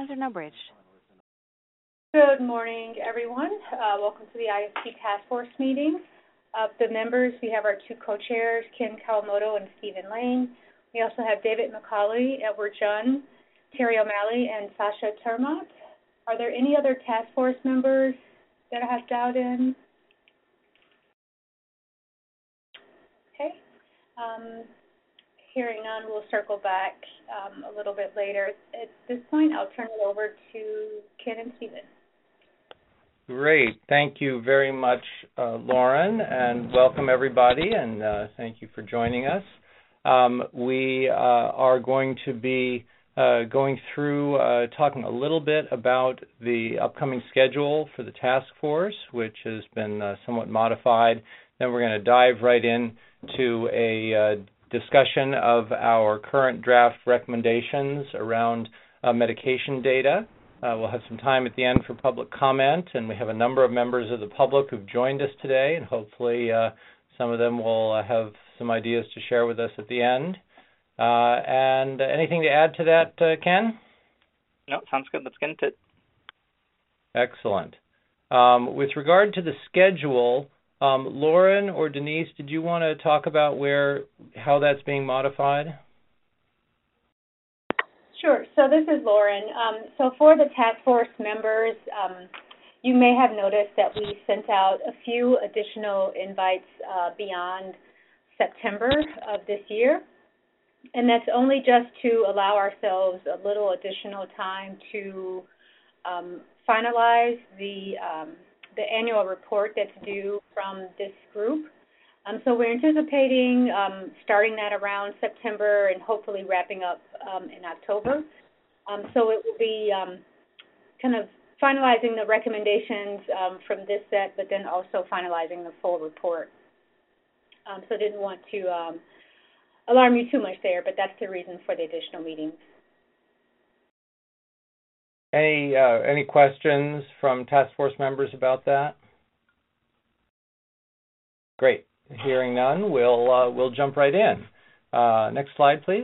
lines are now bridged. Good morning, everyone. Welcome to the ISP Task Force meeting. Of the members, we have our two co-chairs, Ken Kawamoto and Stephen Lane. We also have David McCauley, Edward Jun, Terry O'Malley, and Sasha Termont. Are there any other task force members that I have dialed in? Okay. Hearing none, we'll circle back a little bit later. At this point, I'll turn it over to Ken and Stephen. Great. Thank you very much, Lauren, and welcome everybody, and thank you for joining us. We are going to be going through talking a little bit about the upcoming schedule for the task force, which has been somewhat modified. Then we're going to dive right into a discussion of our current draft recommendations around medication data. We'll have some time at the end for public comment, and we have a number of members of the public who've joined us today, and hopefully some of them will have some ideas to share with us at the end. And anything to add to that, Ken? No, sounds good. Let's get into it. Excellent. With regard to the schedule, Lauren or Denise, did you want to talk about how that's being modified? Sure. So this is Lauren. So for the task force members, you may have noticed that we sent out a few additional invites beyond September of this year. And that's only just to allow ourselves a little additional time to finalize the annual report that's due from this group. So we're anticipating starting that around September and hopefully wrapping up in October. So it will be kind of finalizing the recommendations from this set, but then also finalizing the full report. So didn't want to alarm you too much there, but that's the reason for the additional meetings. Any questions from task force members about that? Great. Hearing none, we'll jump right in. Next slide, please.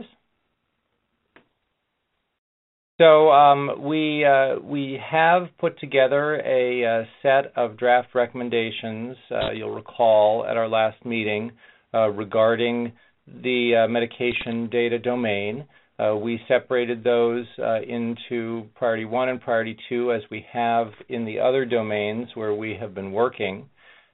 So we have put together a set of draft recommendations, you'll recall, at our last meeting regarding the medication data domain. We separated those into Priority 1 and Priority 2 as we have in the other domains where we have been working.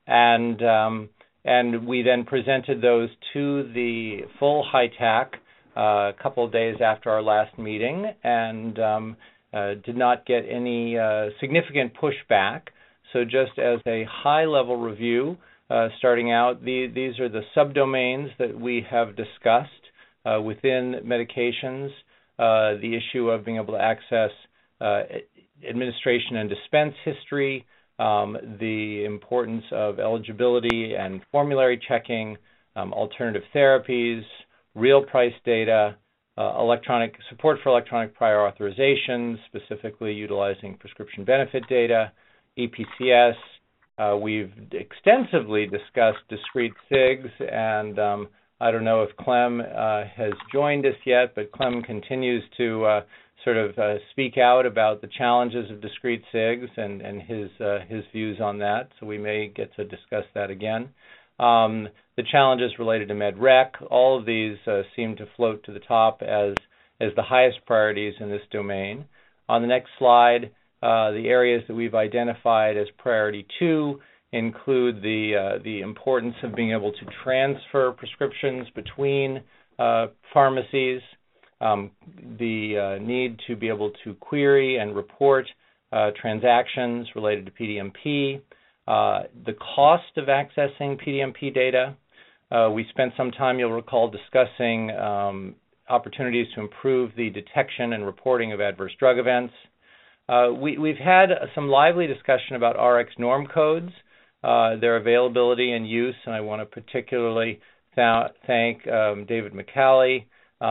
And we then presented those to the full HITAC a couple of days after our last meeting and did not get any significant pushback. So just as a high-level review, starting out, these are the subdomains that we have discussed within medications, the issue of being able to access administration and dispense history, the importance of eligibility and formulary checking, alternative therapies, real price data, electronic support for electronic prior authorizations, specifically utilizing prescription benefit data, EPCS. We've extensively discussed discrete SIGs, and I don't know if Clem has joined us yet, but Clem continues to sort of speak out about the challenges of discrete SIGs and his views on that, so we may get to discuss that again. The challenges related to MedRec, all of these seem to float to the top as the highest priorities in this domain. On the next slide, the areas that we've identified as Priority 2 include the importance of being able to transfer prescriptions between pharmacies, the need to be able to query and report transactions related to PDMP, the cost of accessing PDMP data. We spent some time, you'll recall, discussing opportunities to improve the detection and reporting of adverse drug events. We've had some lively discussion about RX norm codes, their availability and use, and I want to particularly thank David McCauley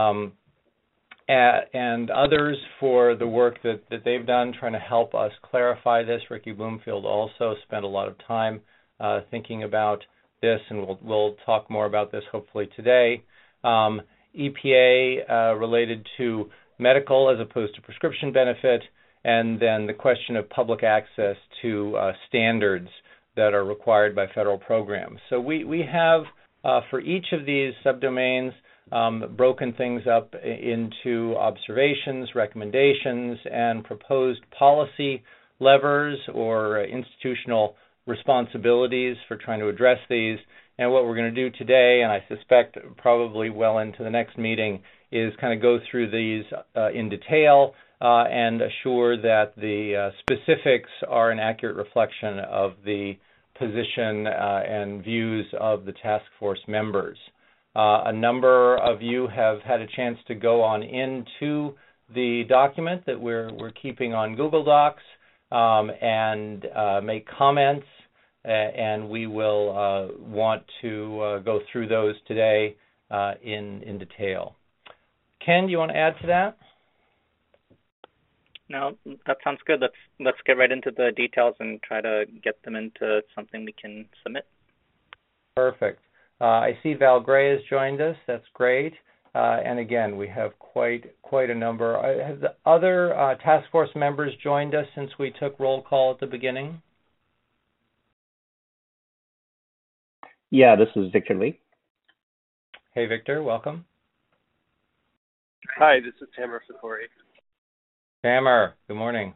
and others for the work that they've done trying to help us clarify this. Ricky Bloomfield also spent a lot of time thinking about this, and we'll talk more about this hopefully today. EPA related to medical as opposed to prescription benefit, and then the question of public access to standards that are required by federal programs. So we have, for each of these subdomains, broken things up into observations, recommendations, and proposed policy levers or institutional responsibilities for trying to address these. And what we're going to do today, and I suspect probably well into the next meeting, is kind of go through these in detail and assure that the specifics are an accurate reflection of the position and views of the task force members. A number of you have had a chance to go on into the document that we're keeping on Google Docs and make comments, and we will want to go through those today in detail. Ken, do you want to add to that? No, that sounds good. Let's get right into the details and try to get them into something we can submit. Perfect. I see Val Gray has joined us. That's great. And again, we have quite a number. Have the other task force members joined us since we took roll call at the beginning? Yeah, this is Victor Lee. Hey, Victor, welcome. Hi, this is Tamer Fakori. Tamer, good morning.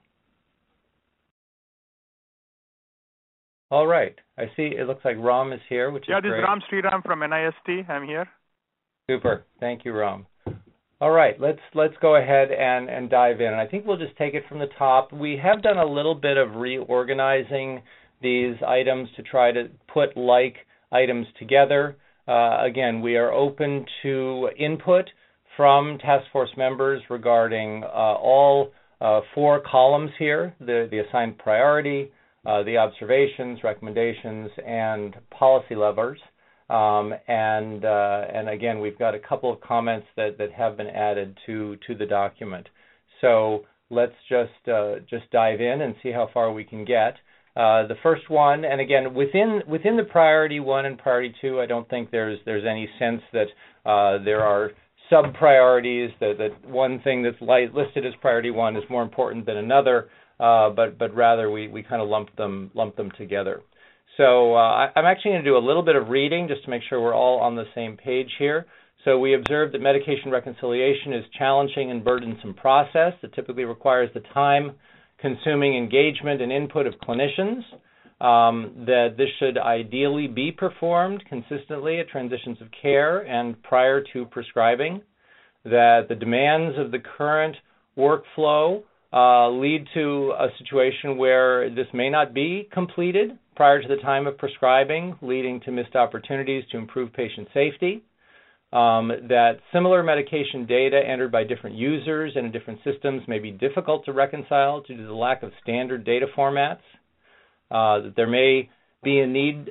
All right. I see it looks like Ram is here, which is great. Yeah, this is Ram Sriram from NIST. I'm here. Super. Thank you, Ram. All right, let's go ahead and dive in. And I think we'll just take it from the top. We have done a little bit of reorganizing these items to try to put like items together. Again, we are open to input from task force members regarding all 4 columns here, the assigned priority, the observations, recommendations, and policy levers. And again, we've got a couple of comments that have been added to the document. So let's just dive in and see how far we can get. The first one, and again, within the priority 1 and priority 2, I don't think there's any sense that there are sub-priorities, that one thing that's listed as priority 1 is more important than another, but rather we kind of lump them together. So I'm actually going to do a little bit of reading just to make sure we're all on the same page here. So we observed that medication reconciliation is challenging and burdensome process that typically requires the time-consuming engagement and input of clinicians, that this should ideally be performed consistently at transitions of care and prior to prescribing, that the demands of the current workflow lead to a situation where this may not be completed prior to the time of prescribing, leading to missed opportunities to improve patient safety, that similar medication data entered by different users and in different systems may be difficult to reconcile due to the lack of standard data formats, that there may be a need,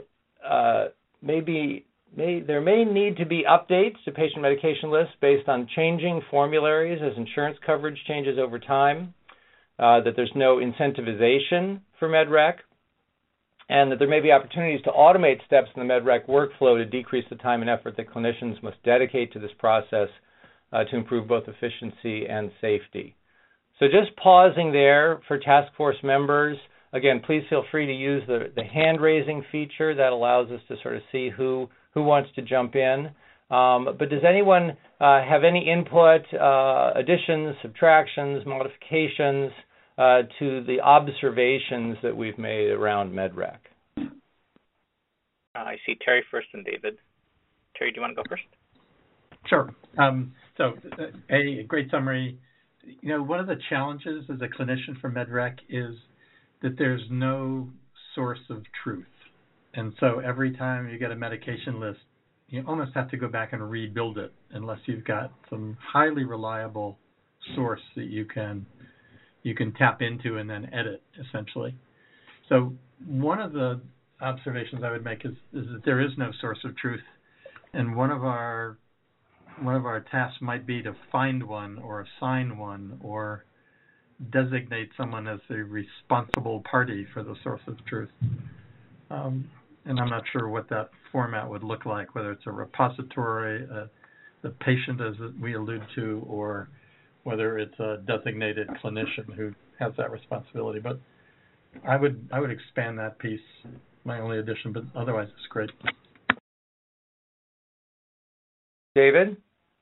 there may need to be updates to patient medication lists based on changing formularies as insurance coverage changes over time, that there's no incentivization for MedRec, and that there may be opportunities to automate steps in the MedRec workflow to decrease the time and effort that clinicians must dedicate to this process to improve both efficiency and safety. So just pausing there for task force members. Again, please feel free to use the hand-raising feature. That allows us to sort of see who wants to jump in. But does anyone have any input, additions, subtractions, modifications to the observations that we've made around MedRec? I see Terry first and David. Terry, do you want to go first? Sure. So a great summary. You know, one of the challenges as a clinician for MedRec is that there's no source of truth. And so every time you get a medication list, you almost have to go back and rebuild it unless you've got some highly reliable source that you can tap into and then edit, essentially. So one of the observations I would make is that there is no source of truth, and one of our tasks might be to find one or assign one or designate someone as the responsible party for the source of truth. And I'm not sure what that format would look like, whether it's a repository, the patient, as we allude to, or whether it's a designated clinician who has that responsibility. But I would expand that piece, my only addition, but otherwise it's great. David?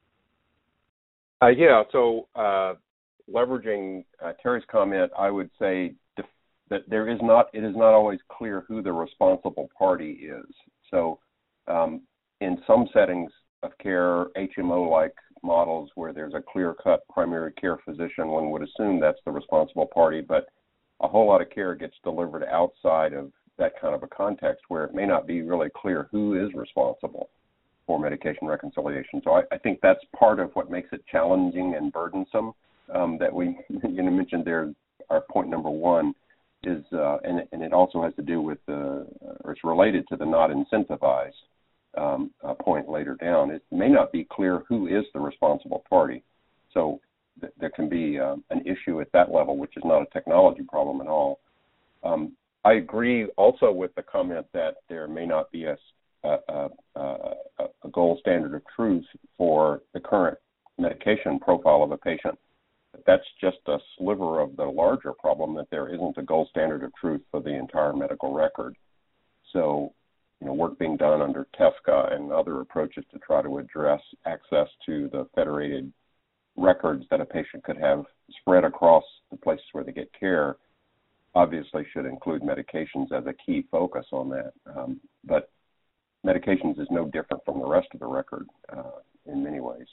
So leveraging Terry's comment, I would say that it is not always clear who the responsible party is. So in some settings of care, HMO-like models where there's a clear-cut primary care physician, one would assume that's the responsible party, but a whole lot of care gets delivered outside of that kind of a context where it may not be really clear who is responsible for medication reconciliation. So I think that's part of what makes it challenging and burdensome that we mentioned there. Our point number one is, and it also has to do with, or it's related to the not incentivized point later down. It may not be clear who is the responsible party. So there can be an issue at that level, which is not a technology problem at all. I agree also with the comment that there may not be a gold standard of truth for the current medication profile of a patient. That's just a sliver of the larger problem that there isn't a gold standard of truth for the entire medical record. So, work being done under TEFCA and other approaches to try to address access to the federated records that a patient could have spread across the places where they get care obviously should include medications as a key focus on that. But medications is no different from the rest of the record in many ways.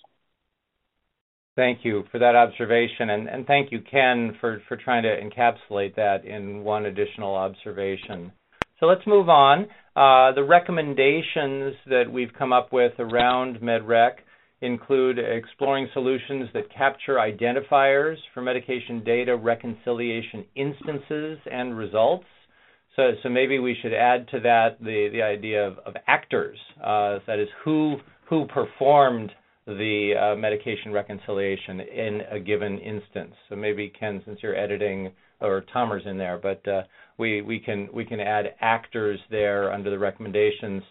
Thank you for that observation, and thank you, Ken, for trying to encapsulate that in one additional observation. So let's move on. The recommendations that we've come up with around MedRec include exploring solutions that capture identifiers for medication data reconciliation instances and results. So maybe we should add to that the idea of actors, that is who performed the medication reconciliation in a given instance. So maybe, Ken, since you're editing, or Tomer's in there, but we can add actors there under the recommendations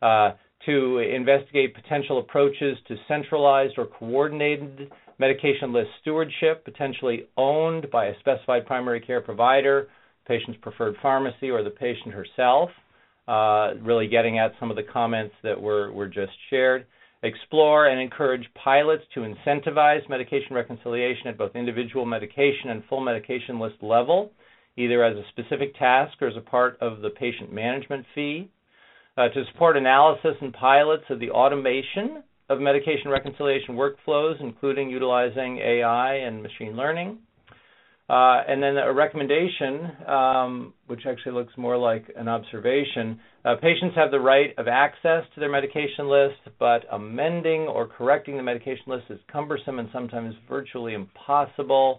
to investigate potential approaches to centralized or coordinated medication list stewardship, potentially owned by a specified primary care provider, patient's preferred pharmacy, or the patient herself, really getting at some of the comments that were just shared. Explore and encourage pilots to incentivize medication reconciliation at both individual medication and full medication list level, either as a specific task or as a part of the patient management fee. To support analysis and pilots of the automation of medication reconciliation workflows, including utilizing AI and machine learning. And then a recommendation, which actually looks more like an observation. Patients have the right of access to their medication list, but amending or correcting the medication list is cumbersome and sometimes virtually impossible.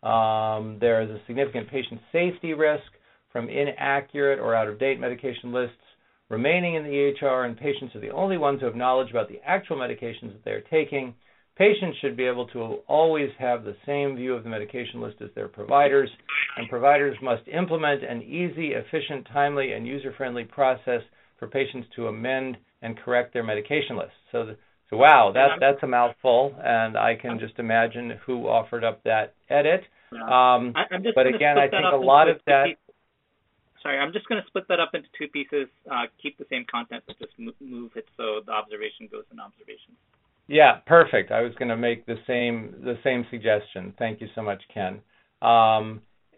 There is a significant patient safety risk from inaccurate or out-of-date medication lists remaining in the EHR, and patients are the only ones who have knowledge about the actual medications that they are taking. Patients should be able to always have the same view of the medication list as their providers, and providers must implement an easy, efficient, timely, and user-friendly process for patients to amend and correct their medication list. So wow, that's a mouthful, and I can just imagine who offered up that edit. But again, I think a lot of that... Sorry, I'm just going to split that up into two pieces, keep the same content, but just move it so the observation goes in observations. Yeah, perfect. I was going to make the same suggestion. Thank you so much, Ken. So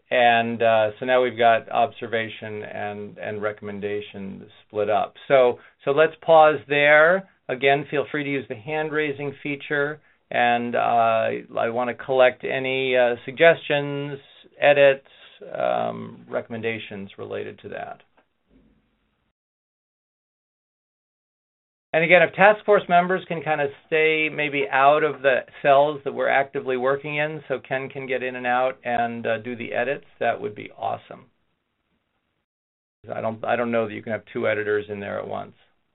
now we've got observation and recommendation split up. So let's pause there. Again, feel free to use the hand-raising feature, and I want to collect any suggestions, edits, recommendations related to that. And again, if task force members can kind of stay maybe out of the cells that we're actively working in, so Ken can get in and out and do the edits, that would be awesome. I don't know that you can have two editors in there at once.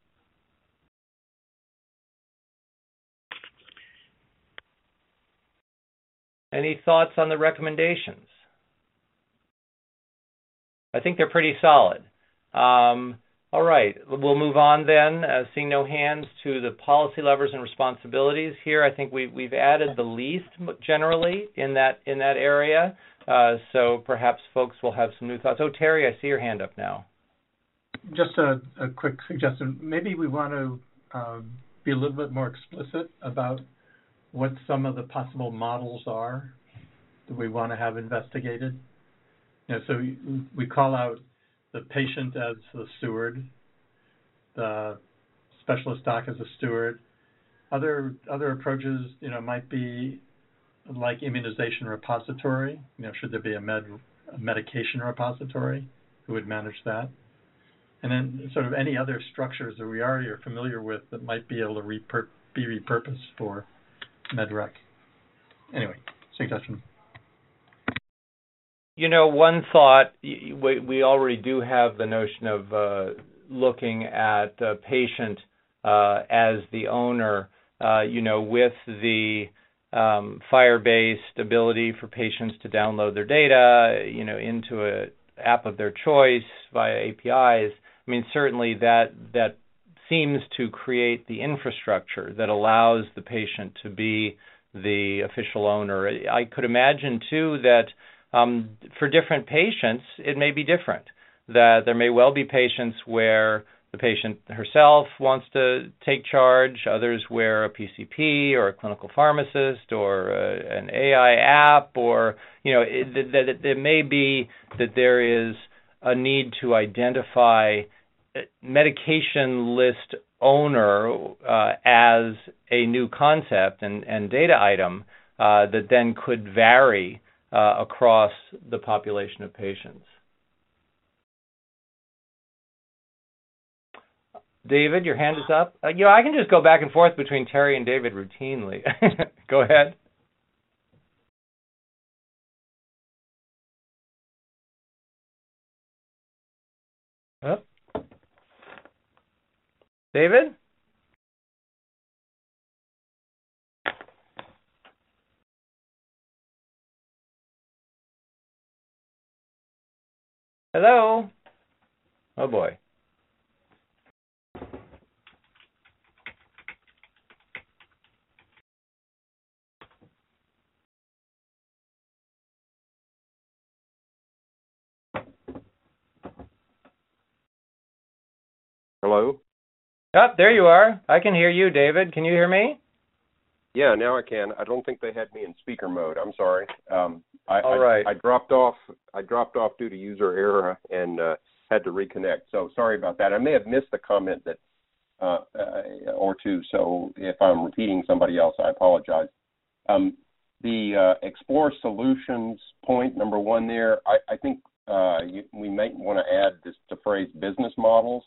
Any thoughts on the recommendations? I think they're pretty solid. All right, we'll move on then, seeing no hands, to the policy levers and responsibilities. Here I think we've added the least generally in that area, so perhaps folks will have some new thoughts. Oh, Terry, I see your hand up now. Just a quick suggestion. Maybe we want to be a little bit more explicit about what some of the possible models are that we want to have investigated. So we call out the patient as the steward, the specialist doc as a steward. Other approaches, might be like immunization repository. Should there be a medication repository? Who would manage that? And then sort of any other structures that we already are familiar with that might be able to be repurposed for MedRec. Anyway, suggestion. One thought, we already do have the notion of looking at a patient as the owner, with the Firebase ability for patients to download their data, into an app of their choice via APIs. I mean, certainly that seems to create the infrastructure that allows the patient to be the official owner. I could imagine, too, that for different patients, it may be different, that there may well be patients where the patient herself wants to take charge, others where a PCP or a clinical pharmacist or an AI app, or, that it may be that there is a need to identify medication list owner as a new concept and data item that then could vary across the population of patients. David, your hand is up. I can just go back and forth between Terry and David routinely. Go ahead. Oh. David? Hello? Oh, boy. Hello? Oh, there you are. I can hear you, David. Can you hear me? Yeah, now I can. I don't think they had me in speaker mode. I'm sorry. All right. I dropped off due to user error and had to reconnect. So sorry about that. I may have missed the comment that or two. So if I'm repeating somebody else, I apologize. The explore solutions point number one there. I think we might want to add the phrase business models.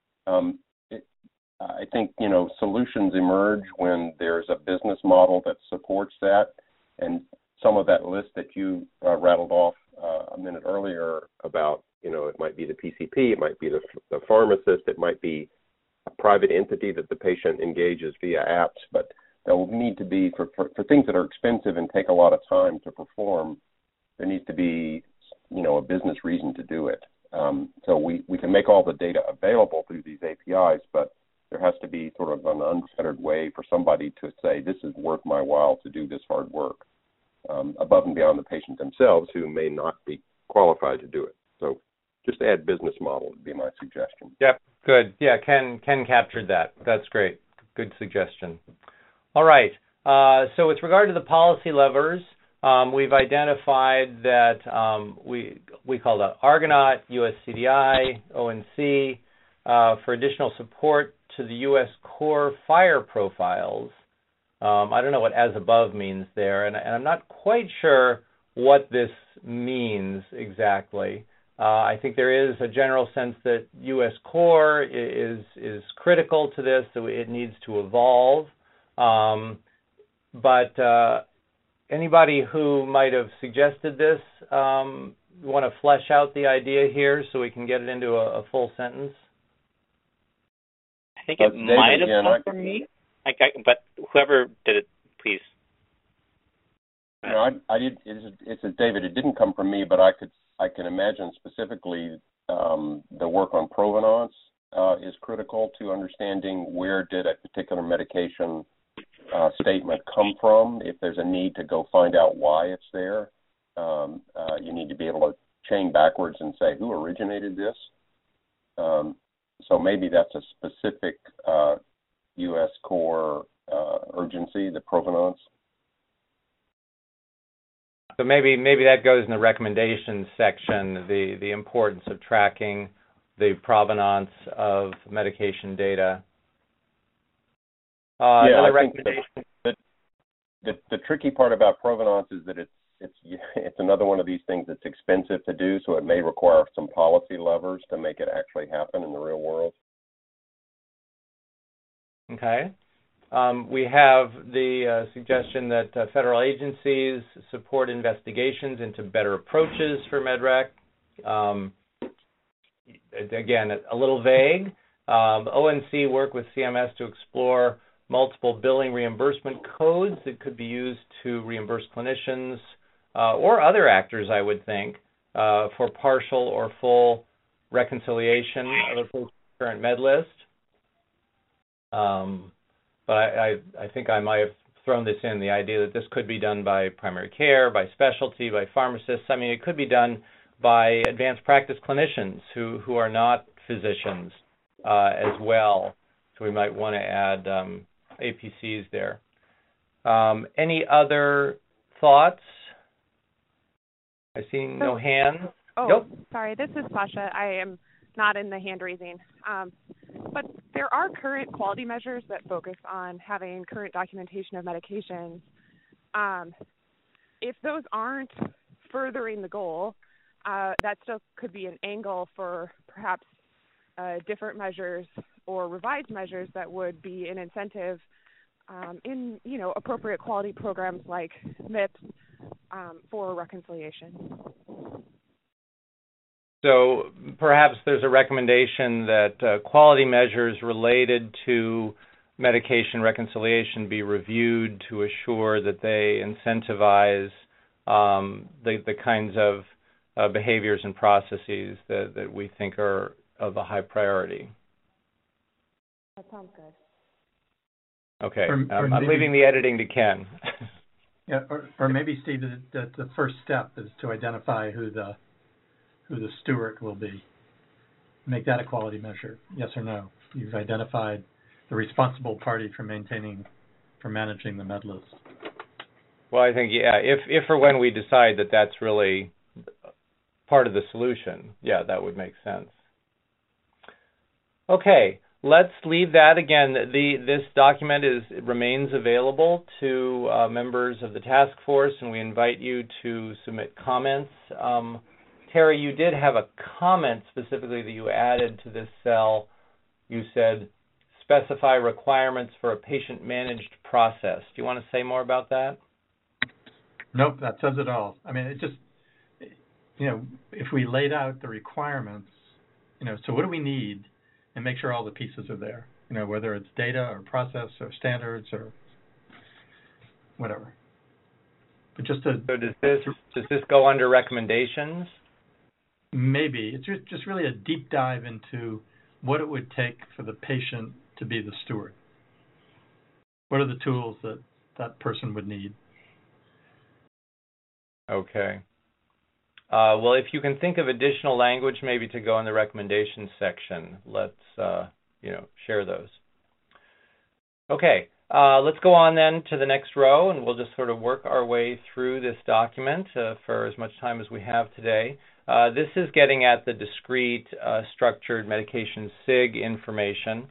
I think, solutions emerge when there's a business model that supports that. And some of that list that you rattled off a minute earlier about, it might be the PCP, it might be the pharmacist, it might be a private entity that the patient engages via apps. But there will need to be, for things that are expensive and take a lot of time to perform, there needs to be, a business reason to do it. So we can make all the data available through these APIs, but there has to be sort of an unfettered way for somebody to say, this is worth my while to do this hard work, above and beyond the patient themselves who may not be qualified to do it. So just add business model would be my suggestion. Yep, good. Yeah, Ken captured that. That's great. Good suggestion. All right. So with regard to the policy levers, we've identified that we call that Argonaut, USCDI, ONC, for additional support to the U.S. core FHIR profiles. I don't know what as above means there, and I'm not quite sure what this means exactly. I think there is a general sense that U.S. core is critical to this, so it needs to evolve. But anybody who might have suggested this, want to flesh out the idea here so we can get it into a full sentence? I think it might have come from me, but whoever did it, please. No, I did. It's David. It didn't come from me, but I can imagine specifically the work on provenance is critical to understanding where did a particular medication statement come from. If there's a need to go find out why it's there, you need to be able to chain backwards and say who originated this. So maybe that's a specific U.S. core urgency, the provenance. So maybe that goes in the recommendations section, the importance of tracking the provenance of medication data. I think the tricky part about provenance is that it's another one of these things that's expensive to do, so it may require some policy levers to make it actually happen in the real world. Okay. We have the suggestion that federal agencies support investigations into better approaches for MedRec. Again, a little vague. ONC work with CMS to explore multiple billing reimbursement codes that could be used to reimburse clinicians or other actors, I would think, for partial or full reconciliation of the current med list. But I think I might have thrown this in, the idea that this could be done by primary care, by specialty, by pharmacists. I mean, it could be done by advanced practice clinicians who are not physicians as well. So we might want to add APCs there. Any other thoughts? I see no hands. Oh, Nope. Sorry, this is Sasha. I am not in the hand raising. But there are current quality measures that focus on having current documentation of medications. If those aren't furthering the goal, that still could be an angle for perhaps different measures or revised measures that would be an incentive in, appropriate quality programs like MIPS for reconciliation. So perhaps there's a recommendation that quality measures related to medication reconciliation be reviewed to assure that they incentivize the kinds of behaviors and processes that we think are of a high priority. That sounds good. Okay, Or I'm leaving the editing to Ken. Yeah, or maybe, Steve, that the first step is to identify who the steward will be. Make that a quality measure, yes or no. You've identified the responsible party for managing the med list. Well, I think, if or when we decide that that's really part of the solution, that would make sense. Okay, let's leave that. Again, this document remains available to members of the task force, and we invite you to submit comments. Terry, you did have a comment specifically that you added to this cell. You said, specify requirements for a patient-managed process. Do you want to say more about that? Nope, that says it all. I mean, it just, if we laid out the requirements, so what do we need, and make sure all the pieces are there, whether it's data or process or standards or whatever. But just to... So does this go under recommendations? Maybe. It's just really a deep dive into what it would take for the patient to be the steward. What are the tools that person would need? Okay. Well, if you can think of additional language maybe to go in the recommendations section, let's share those. Okay. Let's go on then to the next row, and we'll just sort of work our way through this document for as much time as we have today. This is getting at the discrete structured medication SIG information.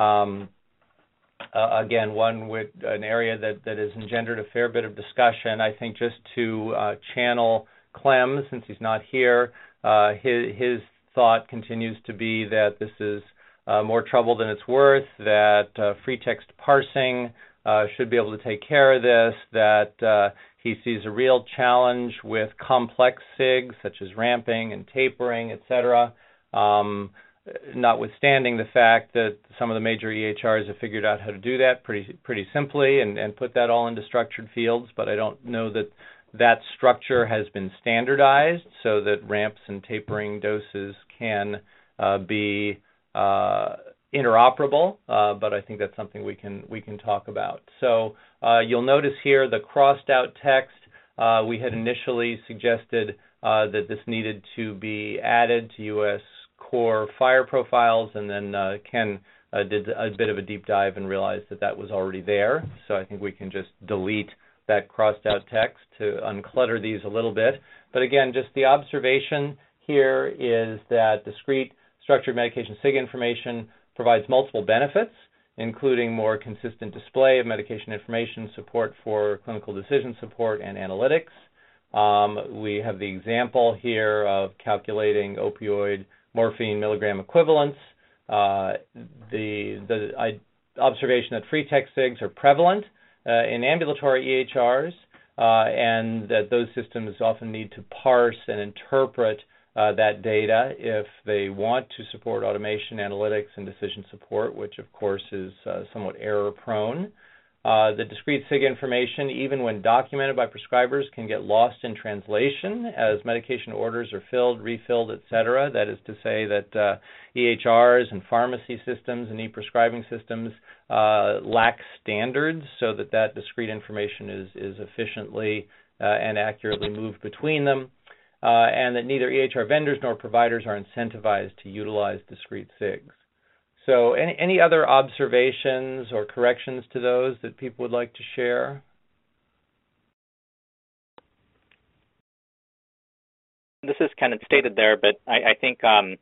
Again, one with an area that has engendered a fair bit of discussion. I think just to channel Clem, since he's not here, his thought continues to be that this is more trouble than it's worth, that free text parsing should be able to take care of this, that he sees a real challenge with complex SIGs, such as ramping and tapering, etc., notwithstanding the fact that some of the major EHRs have figured out how to do that pretty simply and put that all into structured fields, but I don't know that structure has been standardized so that ramps and tapering doses can be interoperable, but I think that's something we can talk about. So you'll notice here the crossed out text. We had initially suggested that this needed to be added to U.S. core FHIR profiles, and then Ken did a bit of a deep dive and realized that that was already there. So I think we can just delete that crossed out text to unclutter these a little bit. But again, just the observation here is that discrete structured medication SIG information provides multiple benefits, including more consistent display of medication information, support for clinical decision support, and analytics. We have the example here of calculating opioid morphine milligram equivalents. The observation that free text SIGs are prevalent in ambulatory EHRs, and that those systems often need to parse and interpret that data if they want to support automation, analytics, and decision support, which of course is somewhat error-prone. The discrete SIG information, even when documented by prescribers, can get lost in translation as medication orders are filled, refilled, etc. That is to say that EHRs and pharmacy systems and e-prescribing systems lack standards so that discrete information is efficiently and accurately moved between them, and that neither EHR vendors nor providers are incentivized to utilize discrete SIGs. So any other observations or corrections to those that people would like to share? This is kind of stated there, but I think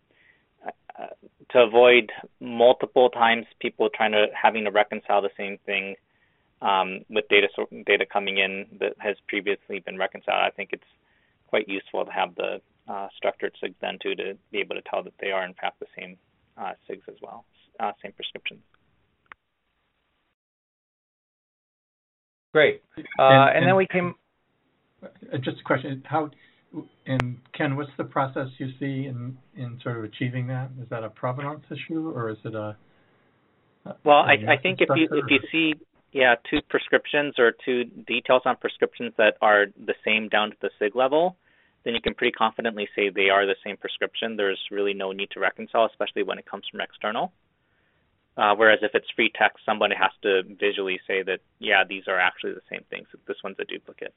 to avoid multiple times people having to reconcile the same thing with data coming in that has previously been reconciled, I think it's quite useful to have the structured SIGs then too, to be able to tell that they are in fact the same SIGs as well, same prescriptions. Great. And then we came. Just a question: and Ken, what's the process you see in sort of achieving that? Is that a provenance issue, or is it a? Well, I think if you see two prescriptions or two details on prescriptions that are the same down to the SIG level, then you can pretty confidently say they are the same prescription. There's really no need to reconcile, especially when it comes from external. Whereas if it's free text, somebody has to visually say that, these are actually the same things. This one's a duplicate.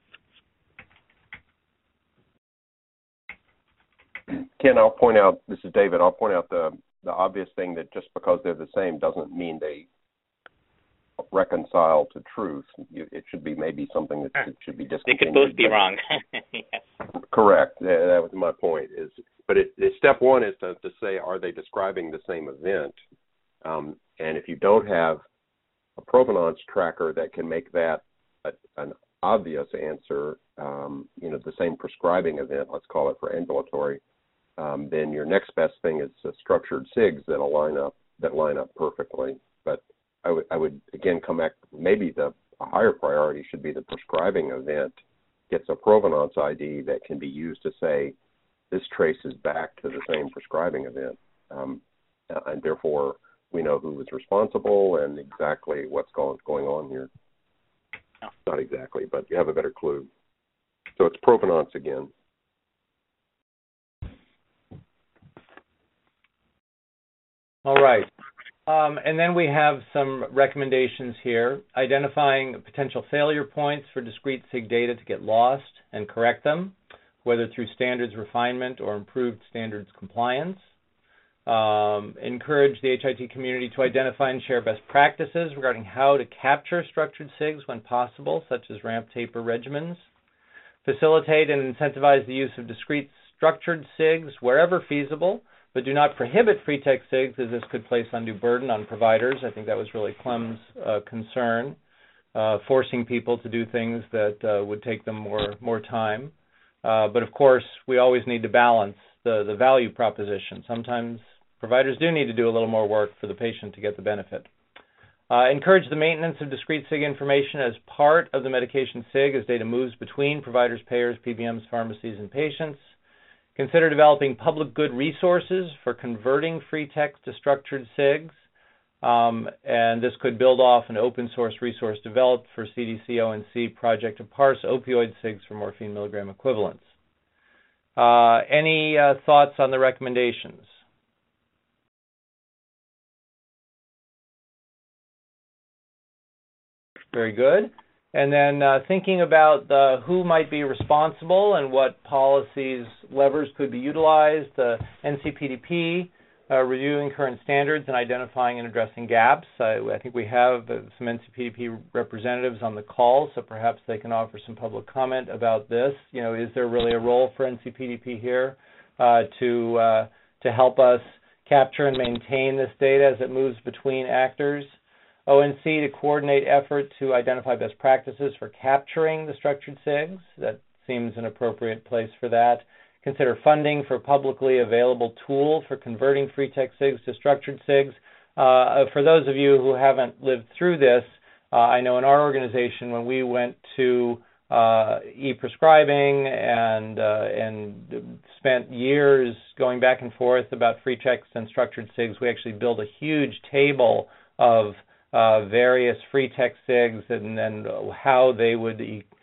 Ken, I'll point out, this is David, I'll point out the obvious thing that just because they're the same doesn't mean they reconcile to truth. It should be maybe something that should be discontinued. They could both be wrong. Yes. Correct. That was my point. But step one is to say, are they describing the same event? And if you don't have a provenance tracker that can make that an obvious answer, the same prescribing event, let's call it for ambulatory, then your next best thing is structured SIGs that line up perfectly. But I would again come back. Maybe a higher priority should be the prescribing event gets a provenance ID that can be used to say this traces back to the same prescribing event, and therefore we know who was responsible and exactly what's going on here. Not exactly, but you have a better clue. So it's provenance again. All right. And then we have some recommendations here, identifying potential failure points for discrete SIG data to get lost and correct them, whether through standards refinement or improved standards compliance. Encourage the HIT community to identify and share best practices regarding how to capture structured SIGs when possible, such as ramp taper regimens. Facilitate and incentivize the use of discrete structured SIGs wherever feasible, but do not prohibit free text SIGs, as this could place undue burden on providers. I think that was really Clem's concern, forcing people to do things that would take them more time. But of course, we always need to balance the value proposition. Sometimes providers do need to do a little more work for the patient to get the benefit. Encourage the maintenance of discrete SIG information as part of the medication SIG as data moves between providers, payers, PBMs, pharmacies, and patients. Consider developing public good resources for converting free text to structured SIGs, and this could build off an open source resource developed for CDC ONC project to parse opioid SIGs for morphine milligram equivalents. Any thoughts on the recommendations? Very good. And then thinking about who might be responsible and what policies, levers could be utilized, the NCPDP, reviewing current standards and identifying and addressing gaps. I think we have some NCPDP representatives on the call, so perhaps they can offer some public comment about this. Is there really a role for NCPDP here to help us capture and maintain this data as it moves between actors? ONC to coordinate effort to identify best practices for capturing the structured SIGs. That seems an appropriate place for that. Consider funding for publicly available tool for converting free text SIGs to structured SIGs. For those of you who haven't lived through this, I know in our organization when we went to e-prescribing and spent years going back and forth about free text and structured SIGs, we actually built a huge table of various free text SIGs and then how they would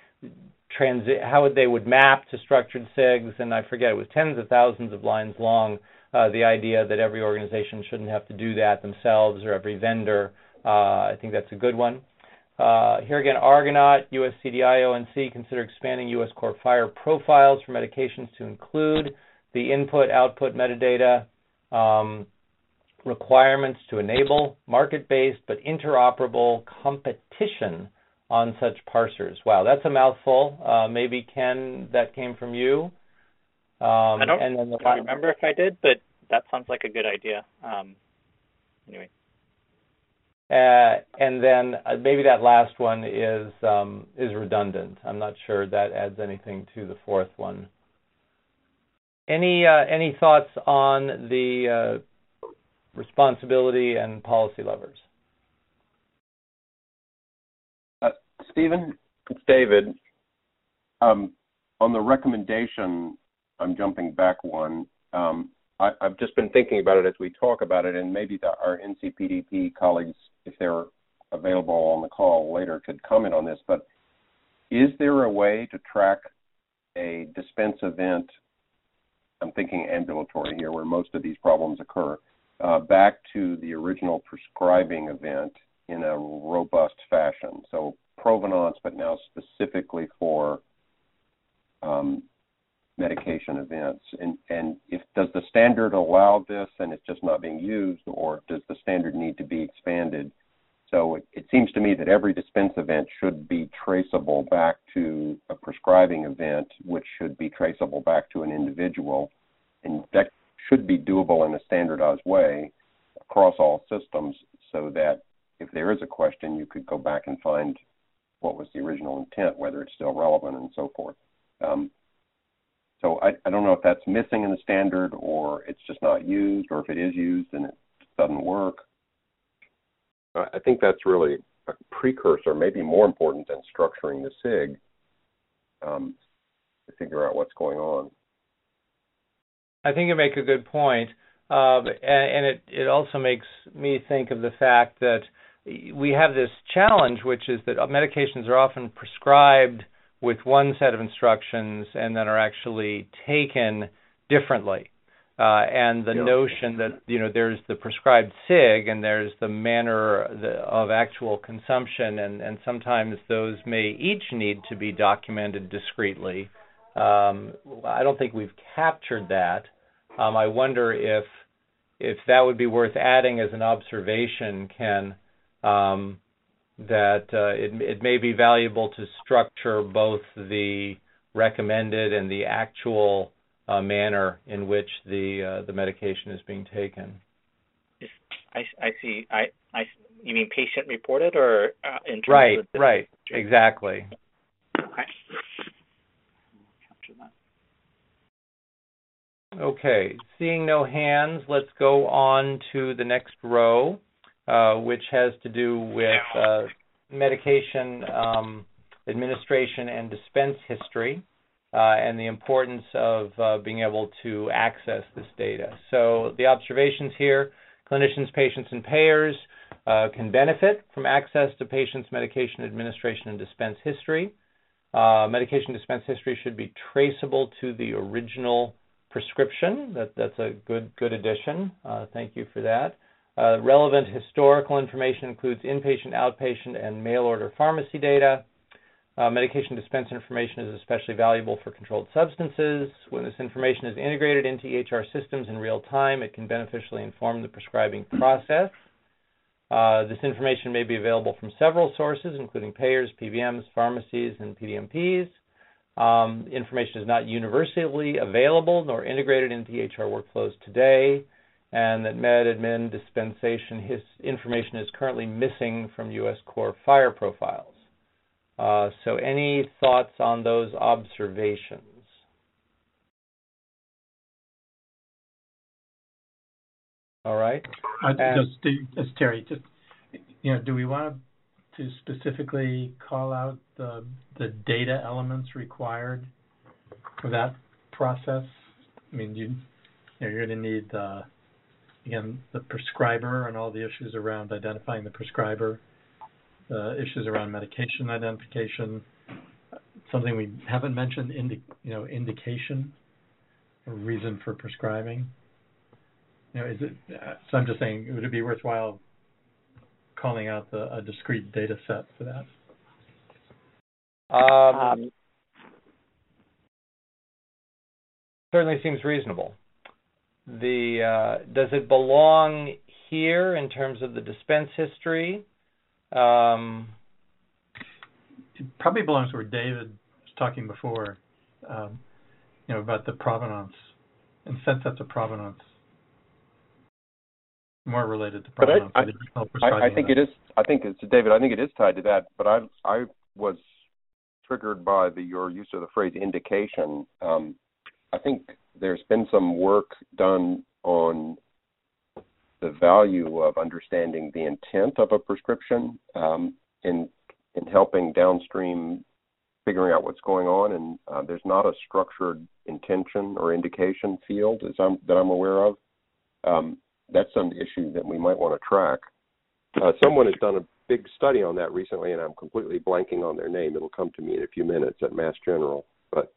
map to structured SIGs, and I forget, it was tens of thousands of lines long. The idea that every organization shouldn't have to do that themselves or every vendor, I think that's a good one. Here again, Argonaut, USCDI, ONC consider expanding U.S. core FHIR profiles for medications to include the input-output metadata, requirements to enable market-based but interoperable competition on such parsers. Wow, that's a mouthful. Maybe, Ken, that came from you. I don't remember if I did, but that sounds like a good idea. Anyway. And then maybe that last one is redundant. I'm not sure that adds anything to the fourth one. Any thoughts on the responsibility and policy levers? Stephen, it's David. On the recommendation, I'm jumping back one. I've just been thinking about it as we talk about it, and maybe our NCPDP colleagues, if they're available on the call later, could comment on this. But is there a way to track a dispense event, I'm thinking ambulatory here, where most of these problems occur, back to the original prescribing event in a robust fashion? So provenance, but now specifically for medication events. And does the standard allow this and it's just not being used, or does the standard need to be expanded? So it seems to me that every dispense event should be traceable back to a prescribing event, which should be traceable back to an individual. And that should be doable in a standardized way across all systems, so that if there is a question, you could go back and find what was the original intent, whether it's still relevant, and so forth. So I don't know if that's missing in the standard, or it's just not used, or if it is used and it doesn't work. I think that's really a precursor, maybe more important than structuring the SIG, to figure out what's going on. I think you make a good point, and it also makes me think of the fact that we have this challenge, which is that medications are often prescribed with one set of instructions and then are actually taken differently. And the notion that, there's the prescribed SIG and there's the manner of actual consumption, and sometimes those may each need to be documented discreetly. I don't think we've captured that. I wonder if that would be worth adding as an observation, Ken, that it may be valuable to structure both the recommended and the actual manner in which the medication is being taken. I see. You mean patient reported, or in terms of right, exactly. Okay. Capture that. Okay, seeing no hands, let's go on to the next row, which has to do with medication administration and dispense history, and the importance of being able to access this data. So the observations here: clinicians, patients, and payers can benefit from access to patients' medication administration and dispense history. Medication dispense history should be traceable to the original prescription. That's a good addition. Thank you for that. Relevant historical information includes inpatient, outpatient, and mail-order pharmacy data. Medication dispense information is especially valuable for controlled substances. When this information is integrated into EHR systems in real time, it can beneficially inform the prescribing process. This information may be available from several sources, including payers, PBMs, pharmacies, and PDMPs. Information is not universally available nor integrated into EHR workflows today, and that MedAdmin dispensation information is currently missing from U.S. core FHIR profiles. So any thoughts on those observations? All right. Terry, do we want to specifically call out the data elements required for that process? I mean, you're going to need the prescriber and all the issues around identifying the prescriber, the issues around medication identification. Something we haven't mentioned, indication, or reason for prescribing. So I'm just saying, would it be worthwhile calling out a discrete data set for that? Certainly seems reasonable. Does it belong here in terms of the dispense history? It probably belongs where David was talking before, about the provenance, and since that's a provenance, more related to provenance. I think it is. I think it's David. I think it is tied to that. But I was triggered by your use of the phrase indication. I think there's been some work done on the value of understanding the intent of a prescription in helping downstream figuring out what's going on. And there's not a structured intention or indication field that I'm aware of. That's an issue that we might want to track. Someone has done a big study on that recently, and I'm completely blanking on their name. It'll come to me in a few minutes at Mass General. But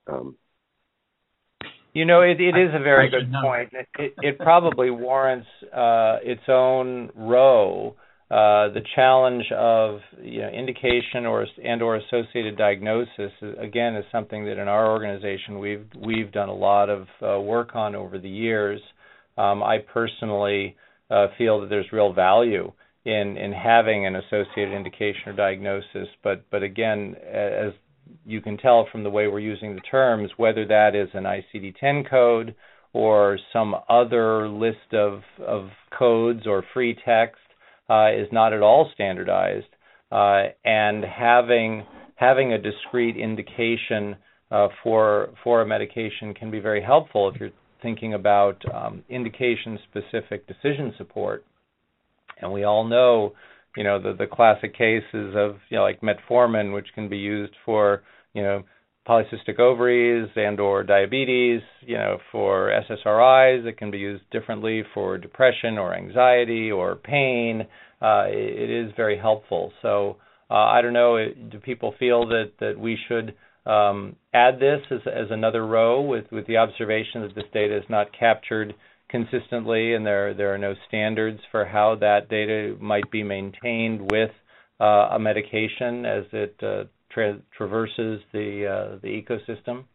it is a very good point. It probably warrants its own row. The challenge of indication or associated diagnosis again is something that in our organization we've done a lot of work on over the years. I personally feel that there's real value in having an associated indication or diagnosis, but again, as you can tell from the way we're using the terms, whether that is an ICD-10 code or some other list of codes or free text is not at all standardized, and having a discrete indication for a medication can be very helpful if you're thinking about indication-specific decision support. And we all know, the classic cases of, like metformin, which can be used for, polycystic ovaries and or diabetes, for SSRIs. It can be used differently for depression or anxiety or pain. It is very helpful. So I don't know, do people feel that we should add this as another row with the observation that this data is not captured consistently and there are no standards for how that data might be maintained with a medication as it traverses the ecosystem?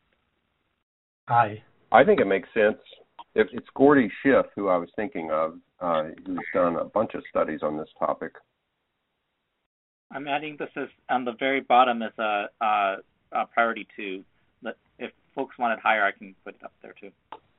I think it makes sense. It's Gordy Schiff, who I was thinking of, who's done a bunch of studies on this topic. I'm adding this as on the very bottom as a priority 2. If folks want it higher, I can put it up there too.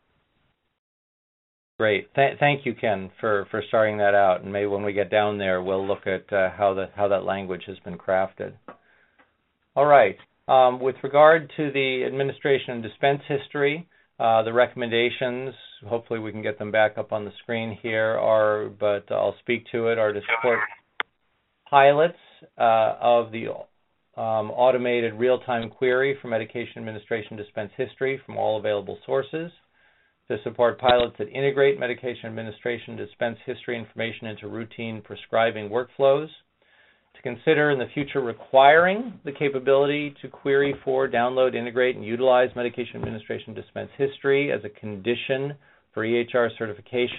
Great. Thank you, Ken, for starting that out. And maybe when we get down there, we'll look at how that language has been crafted. All right. With regard to the administration and dispense history, the recommendations, hopefully we can get them back up on the screen here, but I'll speak to it, are to support pilots of the automated real-time query for medication administration dispense history from all available sources, to support pilots that integrate medication administration dispense history information into routine prescribing workflows, to consider in the future requiring the capability to query for, download, integrate, and utilize medication administration dispense history as a condition for EHR certification,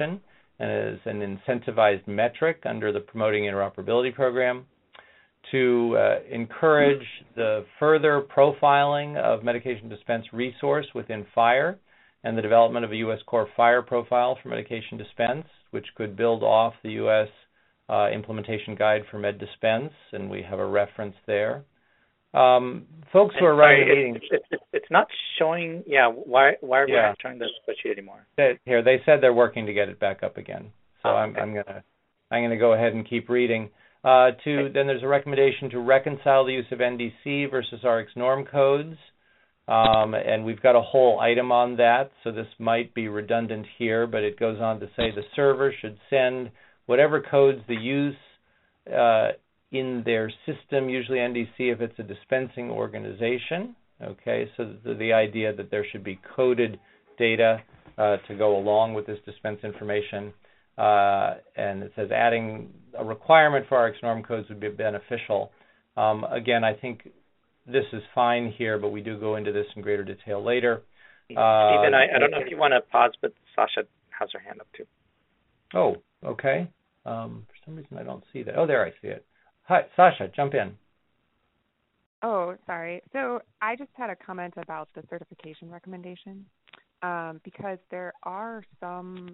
and is an incentivized metric under the Promoting Interoperability Program, to encourage the further profiling of medication dispense resource within FHIR and the development of a U.S. core FHIR profile for medication dispense, which could build off the U.S. Implementation Guide for Med Dispense, and we have a reference there. Folks who are running the meeting, it's not showing. Yeah, why are we not showing the spreadsheet anymore? Here, they said they're working to get it back up again. So I'm gonna go ahead and keep reading. Then there's a recommendation to reconcile the use of NDC versus RX norm codes, and we've got a whole item on that. So this might be redundant here, but it goes on to say the server should send whatever codes they use in their system, usually NDC if it's a dispensing organization. Okay, so the idea that there should be coded data to go along with this dispense information. And it says adding a requirement for RX norm codes would be beneficial. Again, I think this is fine here, but we do go into this in greater detail later. Stephen, I don't know if you want to pause, but Sasha has her hand up too. Oh, okay. For some reason I don't see that. Oh, there I see it. Hi, Sasha, jump in. Oh, sorry. So I just had a comment about the certification recommendation because there are some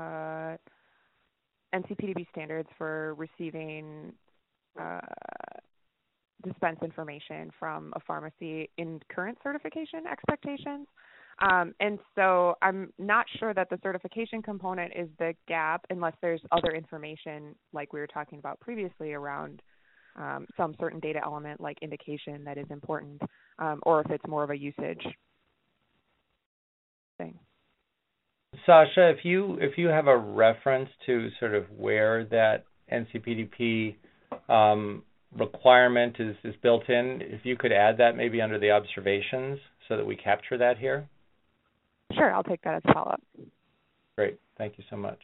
NCPDB standards for receiving dispense information from a pharmacy in current certification expectations. And so I'm not sure that the certification component is the gap unless there's other information like we were talking about previously around some certain data element like indication that is important, or if it's more of a usage thing. Sasha, if you have a reference to sort of where that NCPDP requirement is built in, if you could add that maybe under the observations so that we capture that here. Sure, I'll take that as a follow-up. Great, thank you so much.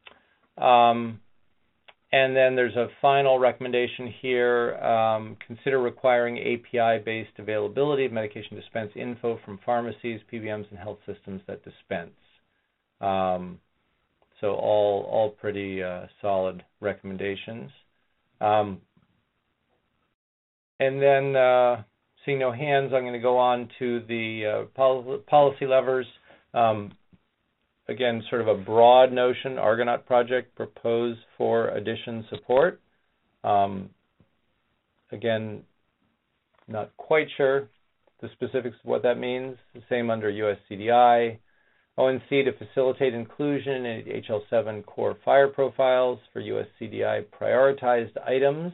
And then there's a final recommendation here, consider requiring API-based availability of medication dispense info from pharmacies, PBMs, and health systems that dispense. So all pretty solid recommendations. And then seeing no hands, I'm going to go on to the policy levers. Again, sort of a broad notion, Argonaut project proposed for addition support. Again, not quite sure the specifics of what that means. The same under USCDI. ONC to facilitate inclusion in HL7 core FHIR profiles for USCDI prioritized items.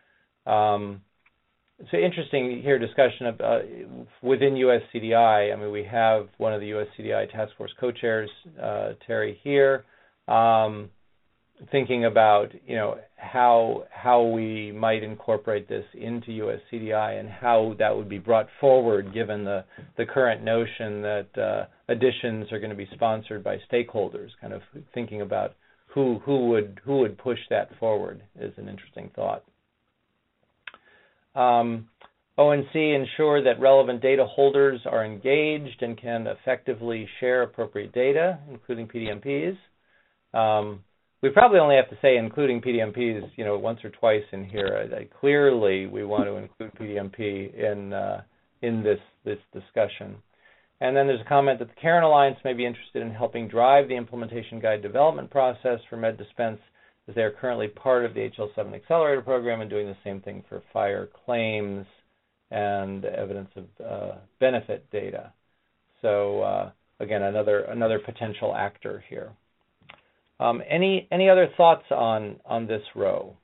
So interesting here discussion of within USCDI. I mean, we have one of the USCDI task force co-chairs, Terry here, thinking about how we might incorporate this into USCDI and how that would be brought forward given the current notion that additions are going to be sponsored by stakeholders. Kind of thinking about who would push that forward is an interesting thought. ONC ensure that relevant data holders are engaged and can effectively share appropriate data, including PDMPs. We probably only have to say including PDMPs, once or twice in here. Clearly, we want to include PDMP in this discussion. And then there's a comment that the Karen Alliance may be interested in helping drive the implementation guide development process for med dispense, as they are currently part of the HL7 Accelerator program and doing the same thing for FHIR claims and evidence of benefit data. So again, another potential actor here. Any other thoughts on this row?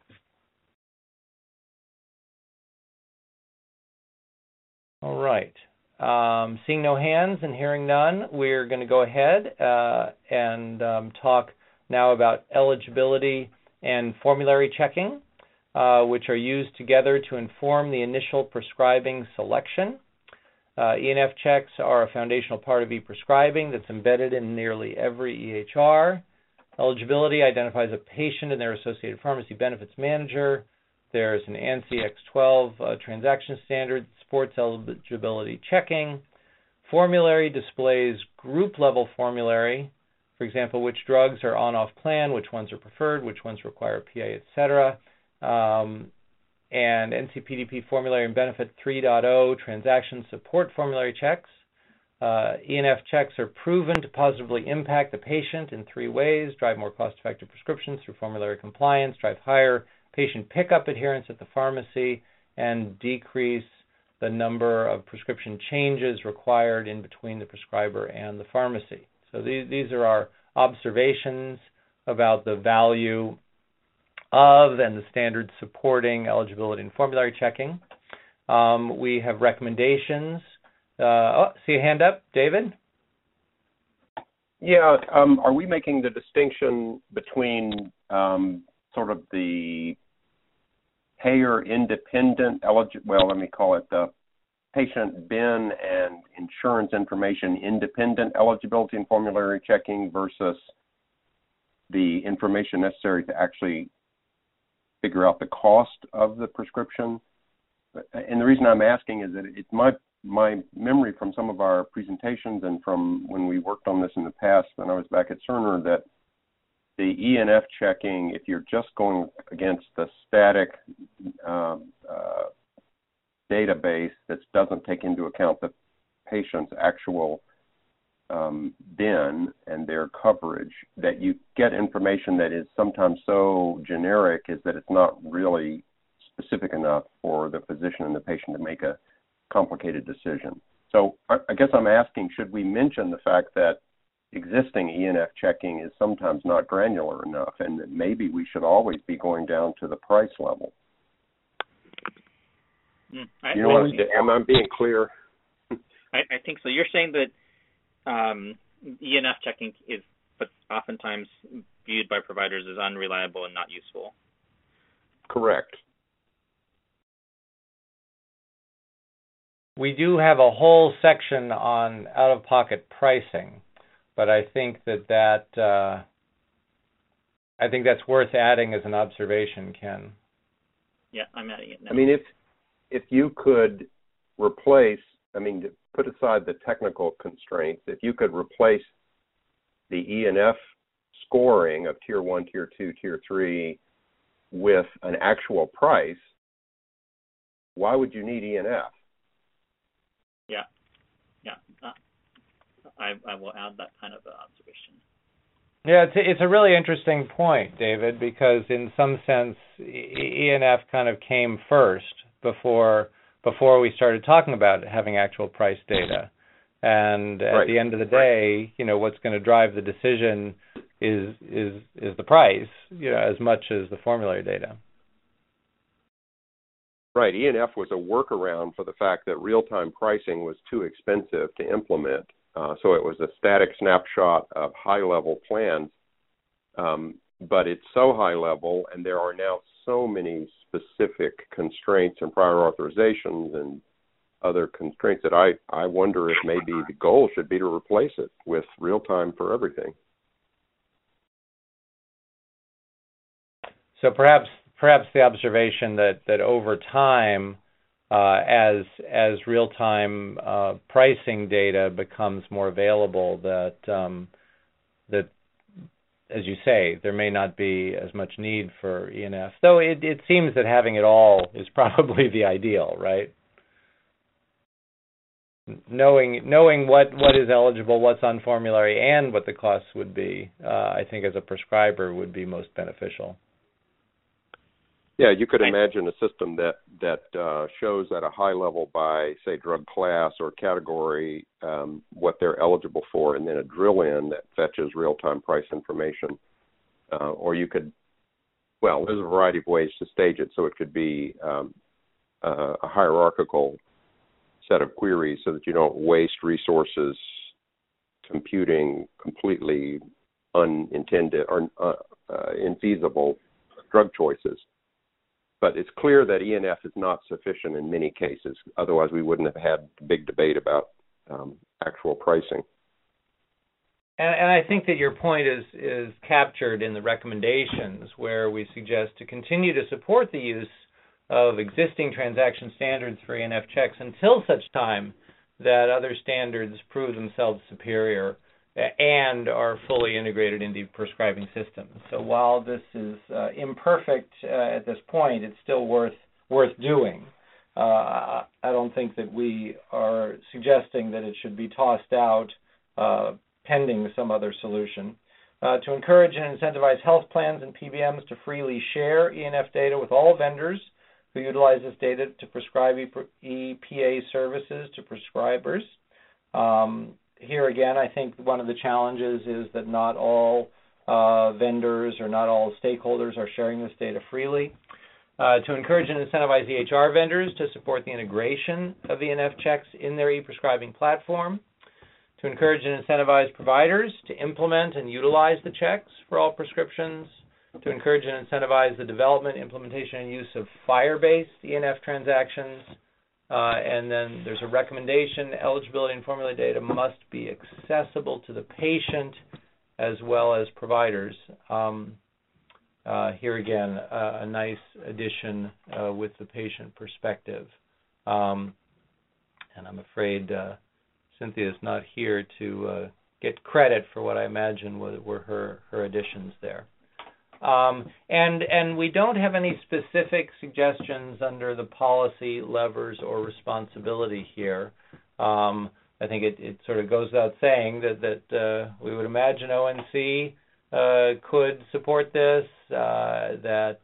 All right. Seeing no hands and hearing none, we're going to go ahead and talk now about eligibility and formulary checking, which are used together to inform the initial prescribing selection. E&F checks are a foundational part of e-prescribing that's embedded in nearly every EHR. Eligibility identifies a patient and their associated pharmacy benefits manager. There's an ANSI X12 transaction standard that supports eligibility checking. Formulary displays group-level formulary For example, which drugs are on-off plan, which ones are preferred, which ones require PA, etc. And NCPDP Formulary and Benefit 3.0 transaction support formulary checks. E&F checks are proven to positively impact the patient in 3 ways: drive more cost-effective prescriptions through formulary compliance, drive higher patient pickup adherence at the pharmacy, and decrease the number of prescription changes required in between the prescriber and the pharmacy. So these are our observations about the value of and the standards supporting eligibility and formulary checking. We have recommendations. See a hand up, David? Yeah, are we making the distinction between sort of the payer independent let me call it the patient bin and insurance information independent eligibility and formulary checking versus the information necessary to actually figure out the cost of the prescription? And the reason I'm asking is that it's my memory from some of our presentations and from when we worked on this in the past when I was back at Cerner that the E&F checking, if you're just going against the static database that doesn't take into account the patient's actual bin and their coverage, that you get information that is sometimes so generic is that it's not really specific enough for the physician and the patient to make a complicated decision. So I guess I'm asking, should we mention the fact that existing E&F checking is sometimes not granular enough and that maybe we should always be going down to the price level? Am I being clear? I think so. You're saying that E&F checking is but oftentimes viewed by providers as unreliable and not useful. Correct. We do have a whole section on out-of-pocket pricing, but I think that's worth adding as an observation, Ken. Yeah, I'm adding it now. I mean, if you could replace, to put aside the technical constraints, if you could replace the E&F scoring of Tier 1, Tier 2, Tier 3 with an actual price, why would you need E&F? I will add that kind of observation. Yeah, it's a really interesting point, David, because in some sense, E&F kind of came first before we started talking about having actual price data. And at the end of the day, what's going to drive the decision is the price, as much as the formulary data. Right. E&F was a workaround for the fact that real-time pricing was too expensive to implement. So it was a static snapshot of high-level plans, but it's so high-level, and there are now so many specific constraints and prior authorizations and other constraints that I wonder if maybe the goal should be to replace it with real-time for everything. So perhaps the observation that over time, as real-time pricing data becomes more available, that as you say, there may not be as much need for E&F. Though it seems that having it all is probably the ideal, right? Knowing what is eligible, what's on formulary, and what the costs would be, I think as a prescriber would be most beneficial. Yeah, you could imagine a system that shows at a high level by, say, drug class or category what they're eligible for, and then a drill-in that fetches real-time price information. Or you could, there's a variety of ways to stage it, so it could be a hierarchical set of queries so that you don't waste resources computing completely unintended or infeasible drug choices. But it's clear that E&F is not sufficient in many cases. Otherwise, we wouldn't have had a big debate about actual pricing. And I think that your point is captured in the recommendations, where we suggest to continue to support the use of existing transaction standards for E&F checks until such time that other standards prove themselves superior and are fully integrated into prescribing systems. So while this is imperfect at this point, it's still worth doing. I don't think that we are suggesting that it should be tossed out pending some other solution. To encourage and incentivize health plans and PBMs to freely share ENF data with all vendors who utilize this data to prescribe EPA services to prescribers. Here again, I think one of the challenges is that not all vendors or not all stakeholders are sharing this data freely. To encourage and incentivize EHR vendors to support the integration of ENF checks in their e-prescribing platform. To encourage and incentivize providers to implement and utilize the checks for all prescriptions. To encourage and incentivize the development, implementation, and use of FHIR-based ENF transactions. And then there's a recommendation: eligibility and formulary data must be accessible to the patient as well as providers. Here again, a nice addition with the patient perspective. And I'm afraid Cynthia's not here to get credit for what I imagine were her additions there. And we don't have any specific suggestions under the policy levers or responsibility here. I think it sort of goes without saying that we would imagine ONC could support this, that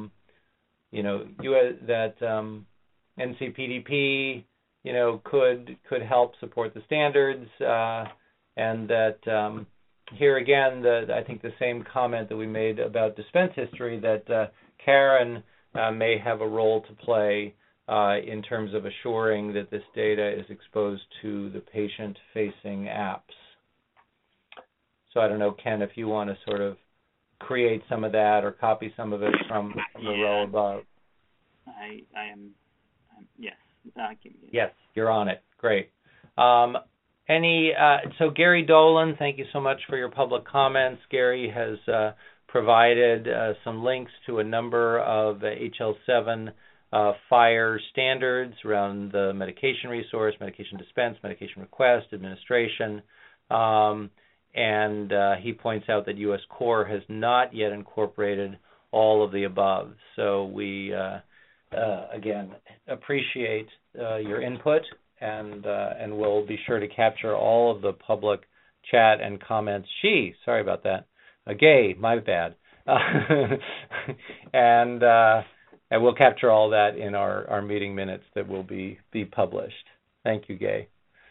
NCPDP could help support the standards, and that here again, I think the same comment that we made about dispense history, that Karen may have a role to play in terms of assuring that this data is exposed to the patient-facing apps. So I don't know, Ken, if you want to sort of create some of that or copy some of it from the row above. I am, yes. Yes, you're on it. Great. So Gary Dolan, thank you so much for your public comments. Gary has provided some links to a number of HL7 FHIR standards around the medication resource, medication dispense, medication request, administration. And he points out that U.S. Core has not yet incorporated all of the above. So we, again, appreciate your input, and we'll be sure to capture all of the public chat and comments. Sorry about that. Gay, my bad. And we'll capture all that in our meeting minutes that will be published. Thank you, Gay.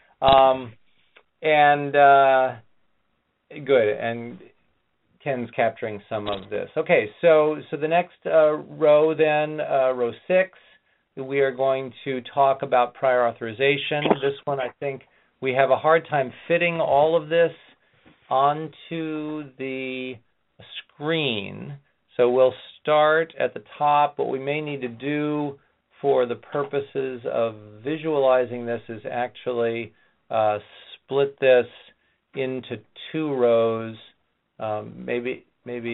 Good, and Ken's capturing some of this. Okay, so the next row then, row 6, we are going to talk about prior authorization. This one, I think we have a hard time fitting all of this onto the screen. So we'll start at the top. What we may need to do for the purposes of visualizing this is actually split this into 2 rows. Maybe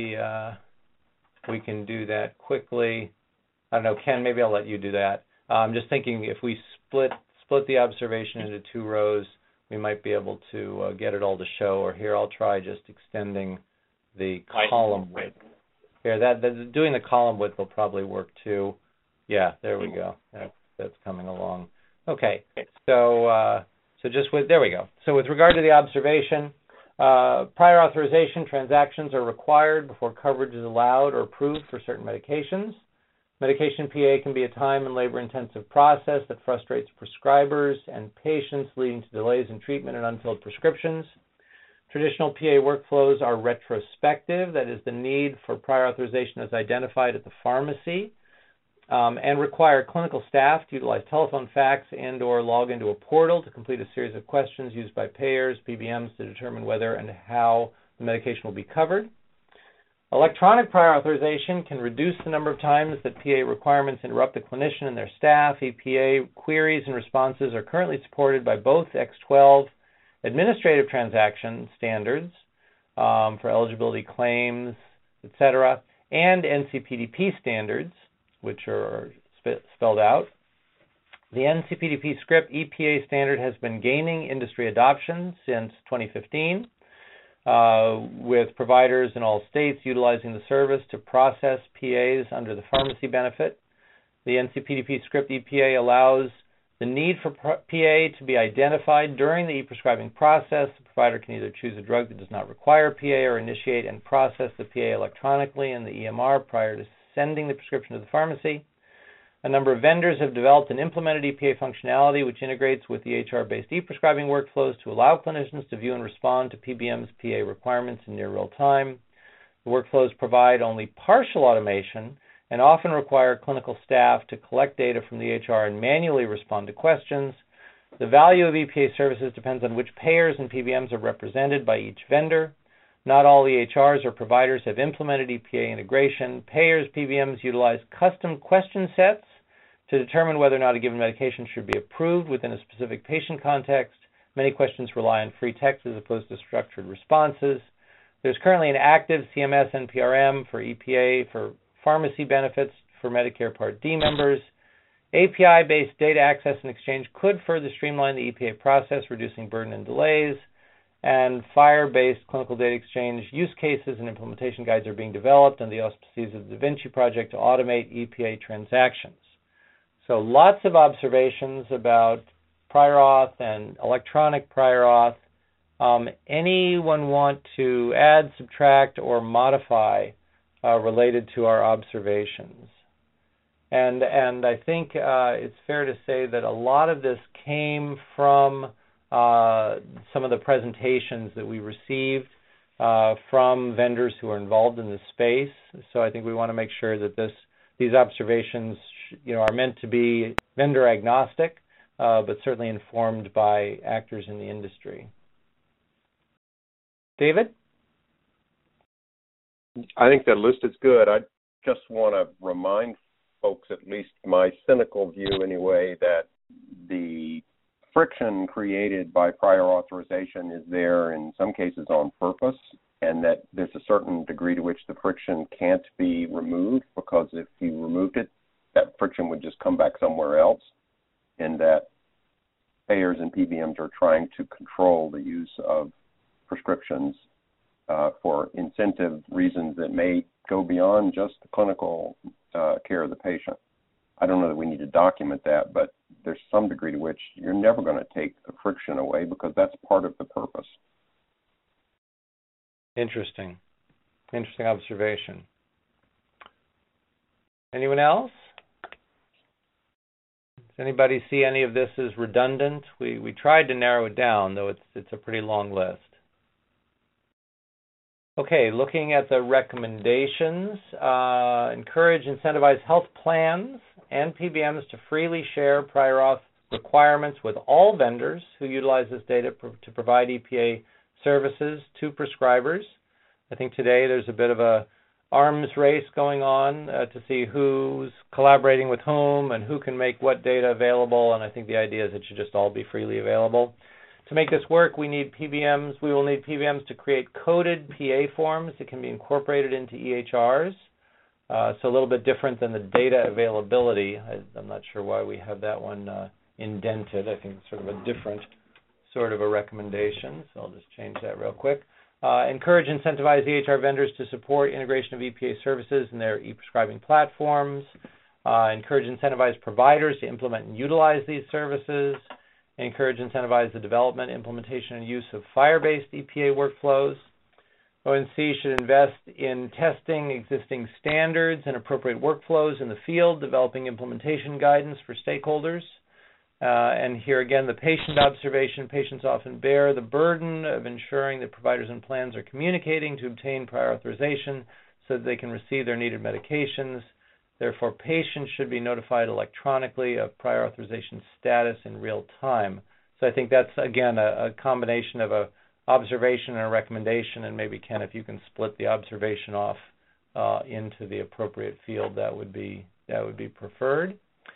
we can do that quickly. I don't know, Ken, maybe I'll let you do that. I'm just thinking if we split the observation into 2 rows, we might be able to get it all to show. Or here, I'll try just extending the column width. Here, doing the column width will probably work too. Yeah, there we go. That's coming along. Okay, so there we go. So with regard to the observation, prior authorization transactions are required before coverage is allowed or approved for certain medications. Medication PA can be a time and labor-intensive process that frustrates prescribers and patients, leading to delays in treatment and unfilled prescriptions. Traditional PA workflows are retrospective, that is, the need for prior authorization is identified at the pharmacy, and require clinical staff to utilize telephone, fax, and or log into a portal to complete a series of questions used by payers, PBMs, to determine whether and how the medication will be covered. Electronic prior authorization can reduce the number of times that PA requirements interrupt the clinician and their staff. EPA queries and responses are currently supported by both X12 administrative transaction standards for eligibility claims, etc., and NCPDP standards, which are spelled out. The NCPDP script EPA standard has been gaining industry adoption since 2015. with providers in all states utilizing the service to process PAs under the pharmacy benefit. The NCPDP script EPA allows the need for PA to be identified during the e-prescribing process. The provider can either choose a drug that does not require PA or initiate and process the PA electronically in the EMR prior to sending the prescription to the pharmacy. A number of vendors have developed and implemented EPA functionality which integrates with the EHR-based e-prescribing workflows to allow clinicians to view and respond to PBM's PA requirements in near real time. The workflows provide only partial automation and often require clinical staff to collect data from the EHR and manually respond to questions. The value of EPA services depends on which payers and PBMs are represented by each vendor. Not all EHRs or providers have implemented EPA integration. Payers, PBMs utilize custom question sets to determine whether or not a given medication should be approved within a specific patient context. Many questions rely on free text as opposed to structured responses. There's currently an active CMS NPRM for EPA for pharmacy benefits for Medicare Part D members. API-based data access and exchange could further streamline the EPA process, reducing burden and delays. And FHIR-based clinical data exchange use cases and implementation guides are being developed on the auspices of the Da Vinci Project to automate EPA transactions. So lots of observations about prior auth and electronic prior auth. Anyone want to add, subtract, or modify related to our observations? And I think it's fair to say that a lot of this came from some of the presentations that we received from vendors who are involved in this space. So I think we want to make sure that these observations, are meant to be vendor agnostic, but certainly informed by actors in the industry. David? I think that list is good. I just want to remind folks, at least my cynical view anyway, that the friction created by prior authorization is there in some cases on purpose, and that there's a certain degree to which the friction can't be removed, because if you removed it, that friction would just come back somewhere else, and that payers and PBMs are trying to control the use of prescriptions for incentive reasons that may go beyond just the clinical care of the patient. I don't know that we need to document that, but there's some degree to which you're never going to take the friction away because that's part of the purpose. Interesting observation. Anyone else? Does anybody see any of this as redundant? We tried to narrow it down, though it's a pretty long list. Okay, looking at the recommendations, encourage, incentivize health plans and PBMs to freely share prior auth requirements with all vendors who utilize this data to provide EPA services to prescribers. I think today there's a bit of a arms race going on to see who's collaborating with whom and who can make what data available, and I think the idea is it should just all be freely available. To make this work, we will need PBMs to create coded PA forms that can be incorporated into EHRs. So a little bit different than the data availability. I'm not sure why we have that one indented. I think it's sort of a different sort of a recommendation, so I'll just change that real quick. Encourage, incentivize EHR vendors to support integration of EPA services in their e-prescribing platforms. Encourage, incentivize providers to implement and utilize these services. Encourage, incentivize the development, implementation, and use of FHIR-based EPA workflows. ONC should invest in testing existing standards and appropriate workflows in the field, developing implementation guidance for stakeholders. And here again, the patient observation. Patients often bear the burden of ensuring that providers and plans are communicating to obtain prior authorization so that they can receive their needed medications. Therefore, patients should be notified electronically of prior authorization status in real time. So I think that's, again, a combination of a observation and a recommendation, and maybe, Ken, if you can split the observation off into the appropriate field, that would be preferred.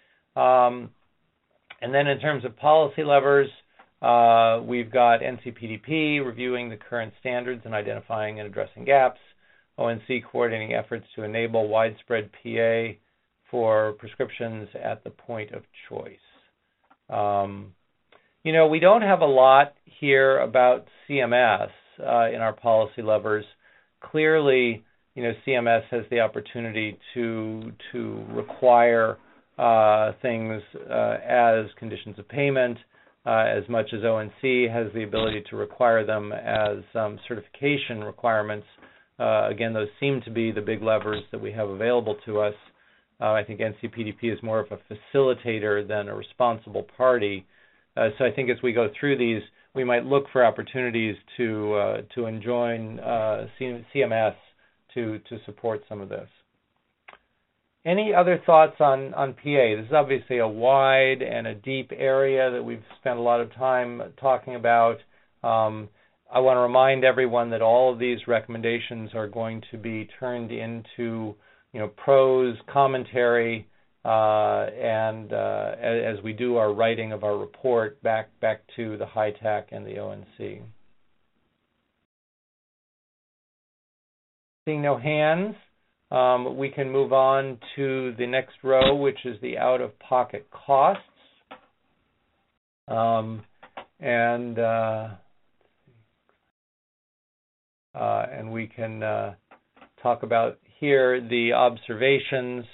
And then in terms of policy levers, we've got NCPDP reviewing the current standards and identifying and addressing gaps. ONC coordinating efforts to enable widespread PA for prescriptions at the point of choice. We don't have a lot here about CMS, in our policy levers. Clearly, CMS has the opportunity to require things as conditions of payment, as much as ONC has the ability to require them as certification requirements. Again, those seem to be the big levers that we have available to us. I think NCPDP is more of a facilitator than a responsible party. So I think as we go through these, we might look for opportunities to enjoin CMS to support some of this. Any other thoughts on PA? This is obviously a wide and a deep area that we've spent a lot of time talking about. I want to remind everyone that all of these recommendations are going to be turned into prose, commentary, and as we do our writing of our report back to the HITAC and the ONC. Seeing no hands, we can move on to the next row, which is the out-of-pocket costs. And we can talk about here the observations.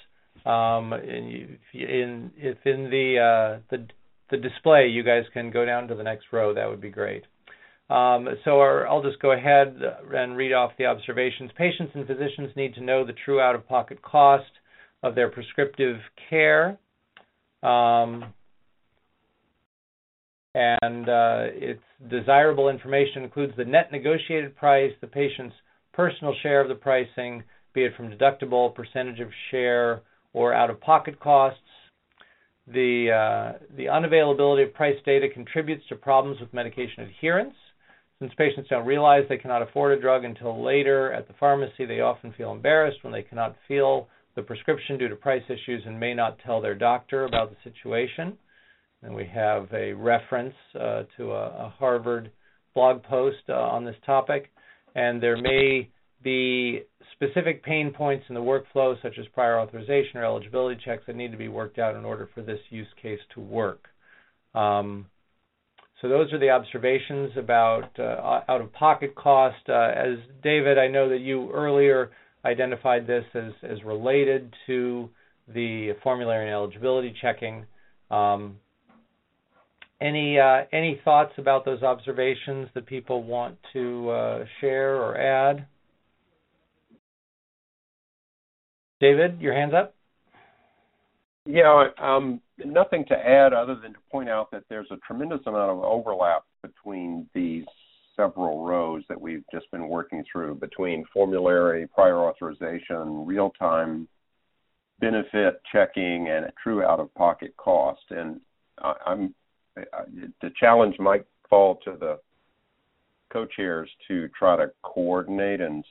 If in the display you guys can go down to the next row, that would be great. I'll just go ahead and read off the observations. Patients and physicians need to know the true out-of-pocket cost of their prescriptive care. Its desirable information includes the net negotiated price, the patient's personal share of the pricing, be it from deductible, percentage of share, or out-of-pocket costs. The unavailability of price data contributes to problems with medication adherence. Since patients don't realize they cannot afford a drug until later at the pharmacy, they often feel embarrassed when they cannot fill the prescription due to price issues and may not tell their doctor about the situation. And we have a reference to a Harvard blog post on this topic. And there may be specific pain points in the workflow, such as prior authorization or eligibility checks, that need to be worked out in order for this use case to work. So those are the observations about out-of-pocket cost. As David, I know that you earlier identified this as related to the formulary and eligibility checking. Any thoughts about those observations that people want to share or add? David, your hand's up? Yeah, nothing to add other than to point out that there's a tremendous amount of overlap between these several rows that we've just been working through, between formulary, prior authorization, real-time benefit checking, and a true out-of-pocket cost. And the challenge might fall to the co-chairs to try to coordinate and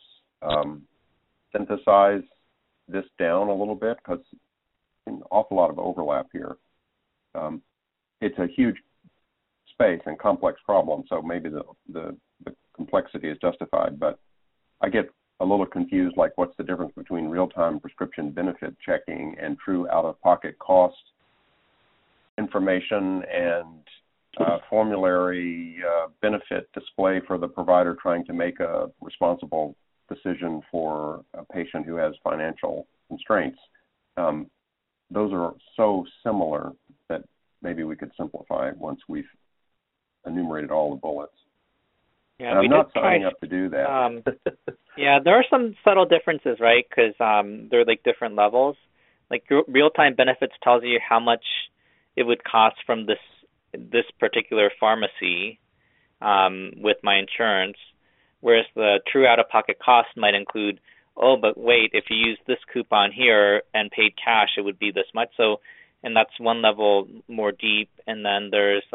synthesize this down a little bit, because an awful lot of overlap here. It's a huge space and complex problem, so maybe the complexity is justified, but I get a little confused, like what's the difference between real-time prescription benefit checking and true out-of-pocket cost information and formulary benefit display for the provider trying to make a responsible decision for a patient who has financial constraints. Those are so similar that maybe we could simplify once we've enumerated all the bullets. Yeah, and I'm not signing up to do that. Yeah, there are some subtle differences, right? Because they're like different levels. Like real-time benefits tells you how much it would cost from this particular pharmacy with my insurance, whereas the true out-of-pocket cost might include, oh, but wait, if you use this coupon here and paid cash, it would be this much. So, and that's one level more deep. And then there's,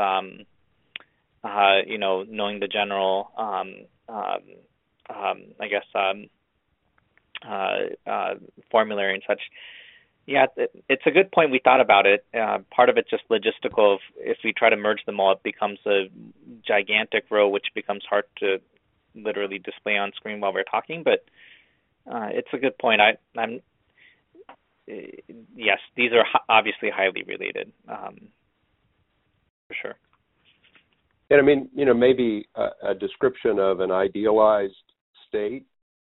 knowing the general, formulary and such. Yeah, it's a good point. We thought about it. Part of it's just logistical. If we try to merge them all, it becomes a gigantic row, which becomes hard to literally display on screen while we're talking. But it's a good point. Yes, these are obviously highly related, for sure. And I mean, maybe a description of an idealized state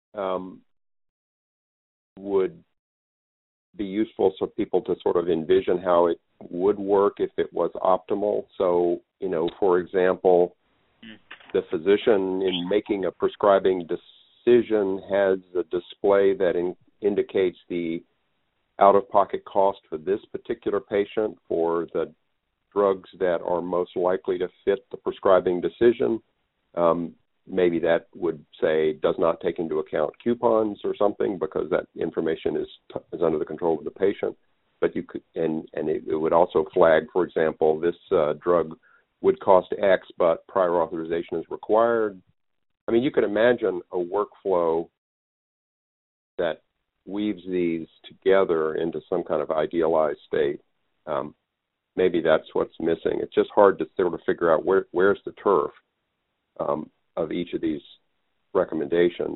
would be useful for people to sort of envision how it would work if it was optimal. So, for example, the physician in making a prescribing decision has a display that indicates the out-of-pocket cost for this particular patient for the drugs that are most likely to fit the prescribing decision. Maybe that would say does not take into account coupons or something, because that information is under the control of the patient. But you could, and it would also flag, for example, this drug would cost X, but prior authorization is required. I mean, you could imagine a workflow that weaves these together into some kind of idealized state. Maybe that's what's missing. It's just hard to sort of figure out where's the turf of each of these recommendations,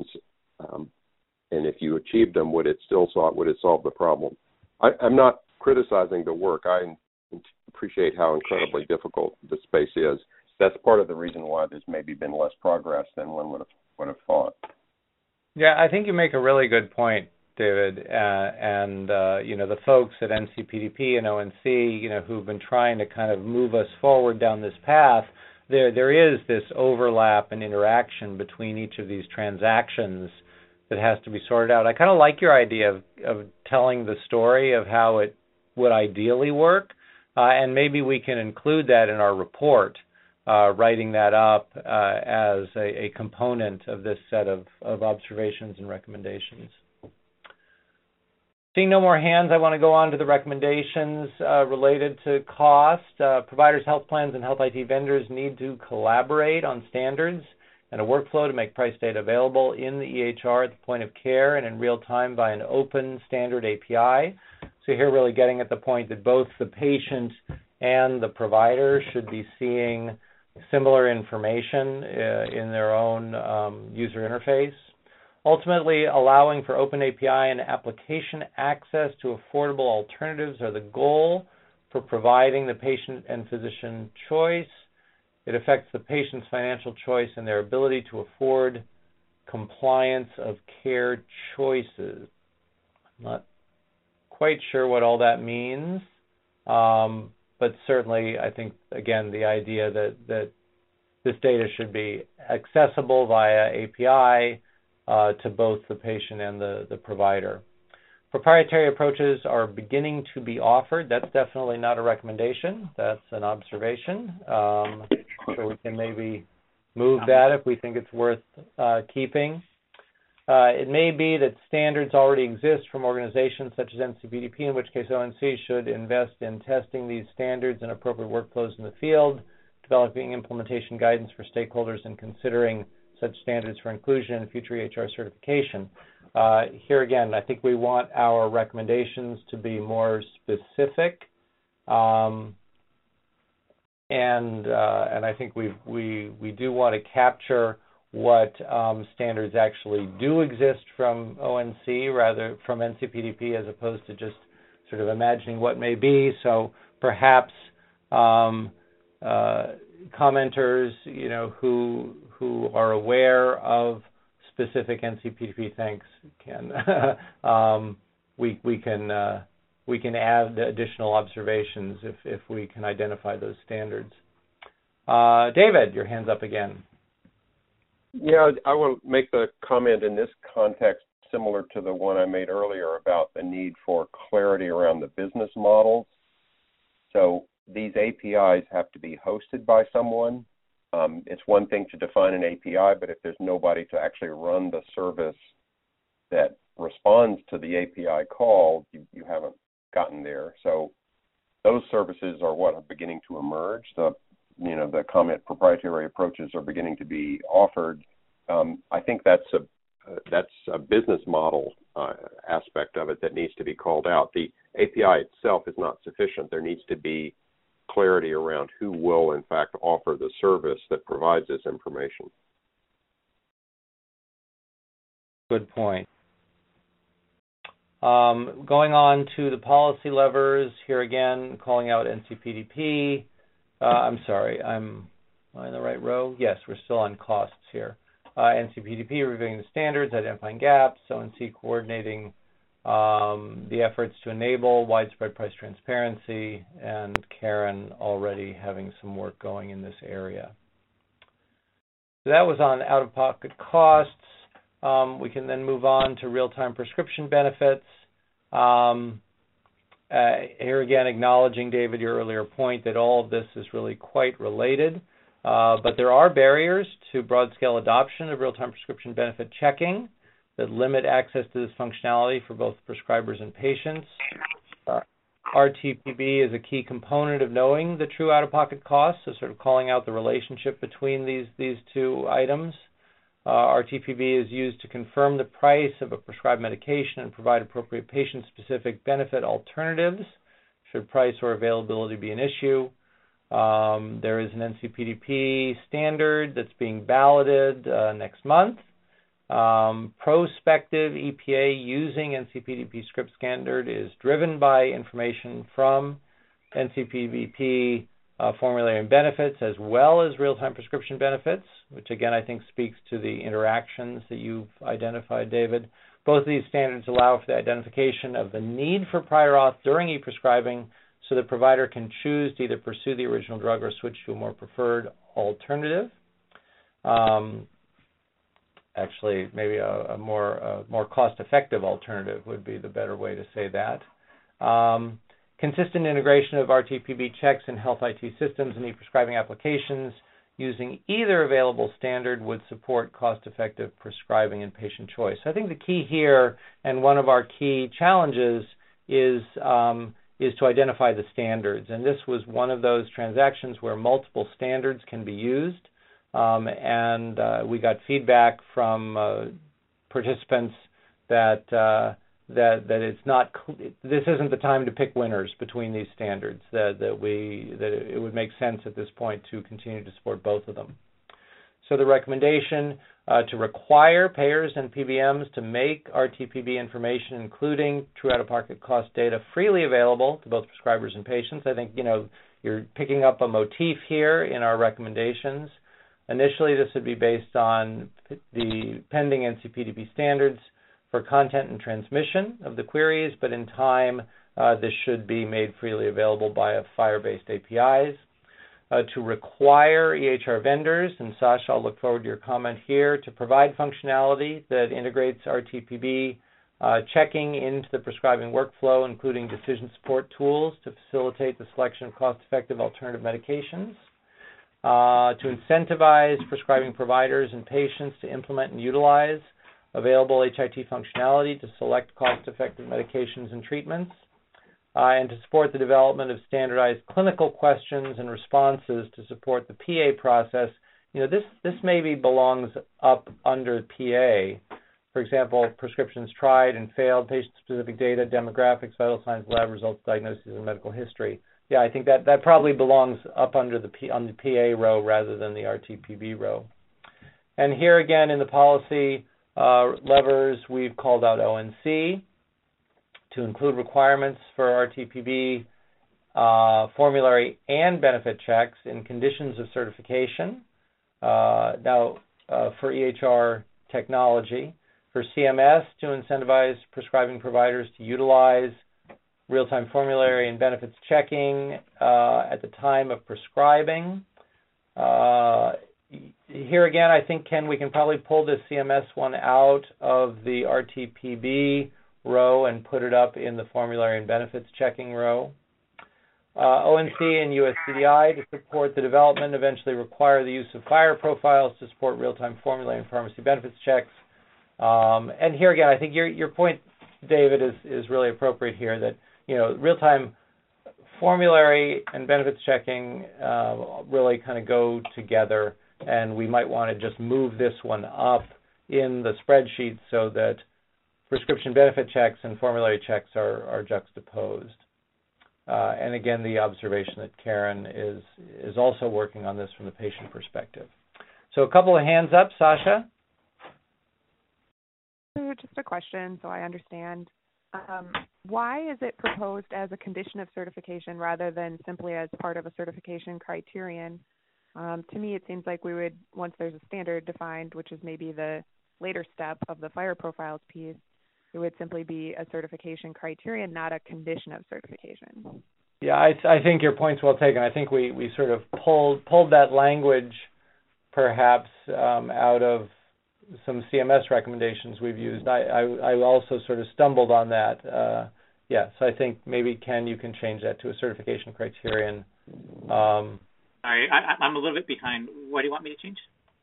and if you achieved them, would it solve the problem? I'm not criticizing the work. I appreciate how incredibly difficult this space is. That's part of the reason why there's maybe been less progress than one would have thought. Yeah, I think you make a really good point, David, and the folks at NCPDP and ONC, who've been trying to kind of move us forward down this path, there is this overlap and interaction between each of these transactions that has to be sorted out. I kind of like your idea of telling the story of how it would ideally work, and maybe we can include that in our report, writing that up as a component of this set of observations and recommendations. Seeing no more hands, I want to go on to the recommendations related to cost. Providers, health plans, and health IT vendors need to collaborate on standards and a workflow to make price data available in the EHR at the point of care and in real time by an open standard API. So here really getting at the point that both the patient and the provider should be seeing similar information in their own user interface. Ultimately, allowing for open API and application access to affordable alternatives are the goal for providing the patient and physician choice. It affects the patient's financial choice and their ability to afford compliance of care choices. I'm not quite sure what all that means, but certainly I think, again, the idea that this data should be accessible via API to both the patient and the provider. Proprietary approaches are beginning to be offered. That's definitely not a recommendation. That's an observation. So we can maybe move that if we think it's worth keeping. It may be that standards already exist from organizations such as NCPDP, in which case ONC should invest in testing these standards and appropriate workflows in the field, developing implementation guidance for stakeholders, and considering such standards for inclusion in future EHR certification. Here again, I think we want our recommendations to be more specific, and I think we do want to capture what standards actually do exist from ONC, rather from NCPDP, as opposed to just sort of imagining what may be. So perhaps commenters, who are aware of specific NCPDP things can we can add additional observations if we can identify those standards. David, your hand's up again. Yeah, I will make the comment in this context similar to the one I made earlier about the need for clarity around the business models. So these APIs have to be hosted by someone. It's one thing to define an API, but if there's nobody to actually run the service that responds to the API call, you haven't gotten there. So those services are what are beginning to emerge. The comment proprietary approaches are beginning to be offered. I think that's a business model aspect of it that needs to be called out. The API itself is not sufficient. There needs to be clarity around who will, in fact, offer the service that provides this information. Good point. Going on to the policy levers, here again, calling out NCPDP. I'm sorry, I'm Am I in the right row? Yes, we're still on costs here. NCPDP reviewing the standards, identifying gaps, ONC coordinating the efforts to enable widespread price transparency, and Karen already having some work going in this area. So that was on out-of-pocket costs. We can then move on to real-time prescription benefits. Here again, acknowledging, David, your earlier point that all of this is really quite related, but there are barriers to broad-scale adoption of real-time prescription benefit checking that limit access to this functionality for both prescribers and patients. RTPB is a key component of knowing the true out-of-pocket costs, so sort of calling out the relationship between these two items. RTPB is used to confirm the price of a prescribed medication and provide appropriate patient-specific benefit alternatives should price or availability be an issue. There is an NCPDP standard that's being balloted next month. Prospective EPA using NCPDP script standard is driven by information from NCPDP formulary and benefits, as well as real-time prescription benefits, which again I think speaks to the interactions that you've identified, David. Both of these standards allow for the identification of the need for prior auth during e-prescribing so the provider can choose to either pursue the original drug or switch to a more preferred alternative. Actually, maybe a more cost-effective alternative would be the better way to say that. Consistent integration of RTPB checks in health IT systems and e-prescribing applications using either available standard would support cost-effective prescribing and patient choice. I think the key here, and one of our key challenges, is to identify the standards. And this was one of those transactions where multiple standards can be used. We got feedback from participants that it's not. This isn't the time to pick winners between these standards. That it would make sense at this point to continue to support both of them. So the recommendation to require payers and PBMs to make RTPB information, including true out-of-pocket cost data, freely available to both prescribers and patients. I think you're picking up a motif here in our recommendations. Initially, this would be based on the pending NCPDP standards for content and transmission of the queries, but in time, this should be made freely available via FHIR-based APIs. To require EHR vendors, and Sasha, I'll look forward to your comment here, to provide functionality that integrates RTPB checking into the prescribing workflow, including decision support tools to facilitate the selection of cost-effective alternative medications. To incentivize prescribing providers and patients to implement and utilize available HIT functionality to select cost-effective medications and treatments, and to support the development of standardized clinical questions and responses to support the PA process. This maybe belongs up under PA. For example, prescriptions tried and failed, patient-specific data, demographics, vital signs, lab results, diagnoses, and medical history. Yeah, I think that probably belongs up under on the PA row rather than the RTPB row. And here again in the policy levers, we've called out ONC to include requirements for RTPB formulary and benefit checks in conditions of certification. Now, for EHR technology, for CMS to incentivize prescribing providers to utilize real-time formulary and benefits checking at the time of prescribing. Here again, I think, Ken, we can probably pull this CMS one out of the RTPB row and put it up in the formulary and benefits checking row. ONC and USCDI to support the development, eventually require the use of FHIR profiles to support real-time formulary and pharmacy benefits checks. And here again, I think your point, David, is really appropriate here, that real-time formulary and benefits checking really kind of go together, and we might want to just move this one up in the spreadsheet so that prescription benefit checks and formulary checks are juxtaposed. And again, the observation that Karen is also working on this from the patient perspective. So a couple of hands up, Sasha. So just a question so I understand. Why is it proposed as a condition of certification rather than simply as part of a certification criterion? To me, it seems like we would, once there's a standard defined, which is maybe the later step of the fire profiles piece, it would simply be a certification criterion, not a condition of certification. Yeah, I think your point's well taken. I think we sort of pulled that language perhaps out of some CMS recommendations we've used. I also sort of stumbled on that. So I think maybe, Ken, you can change that to a certification criterion. Sorry, I'm a little bit behind. What do you want me to change?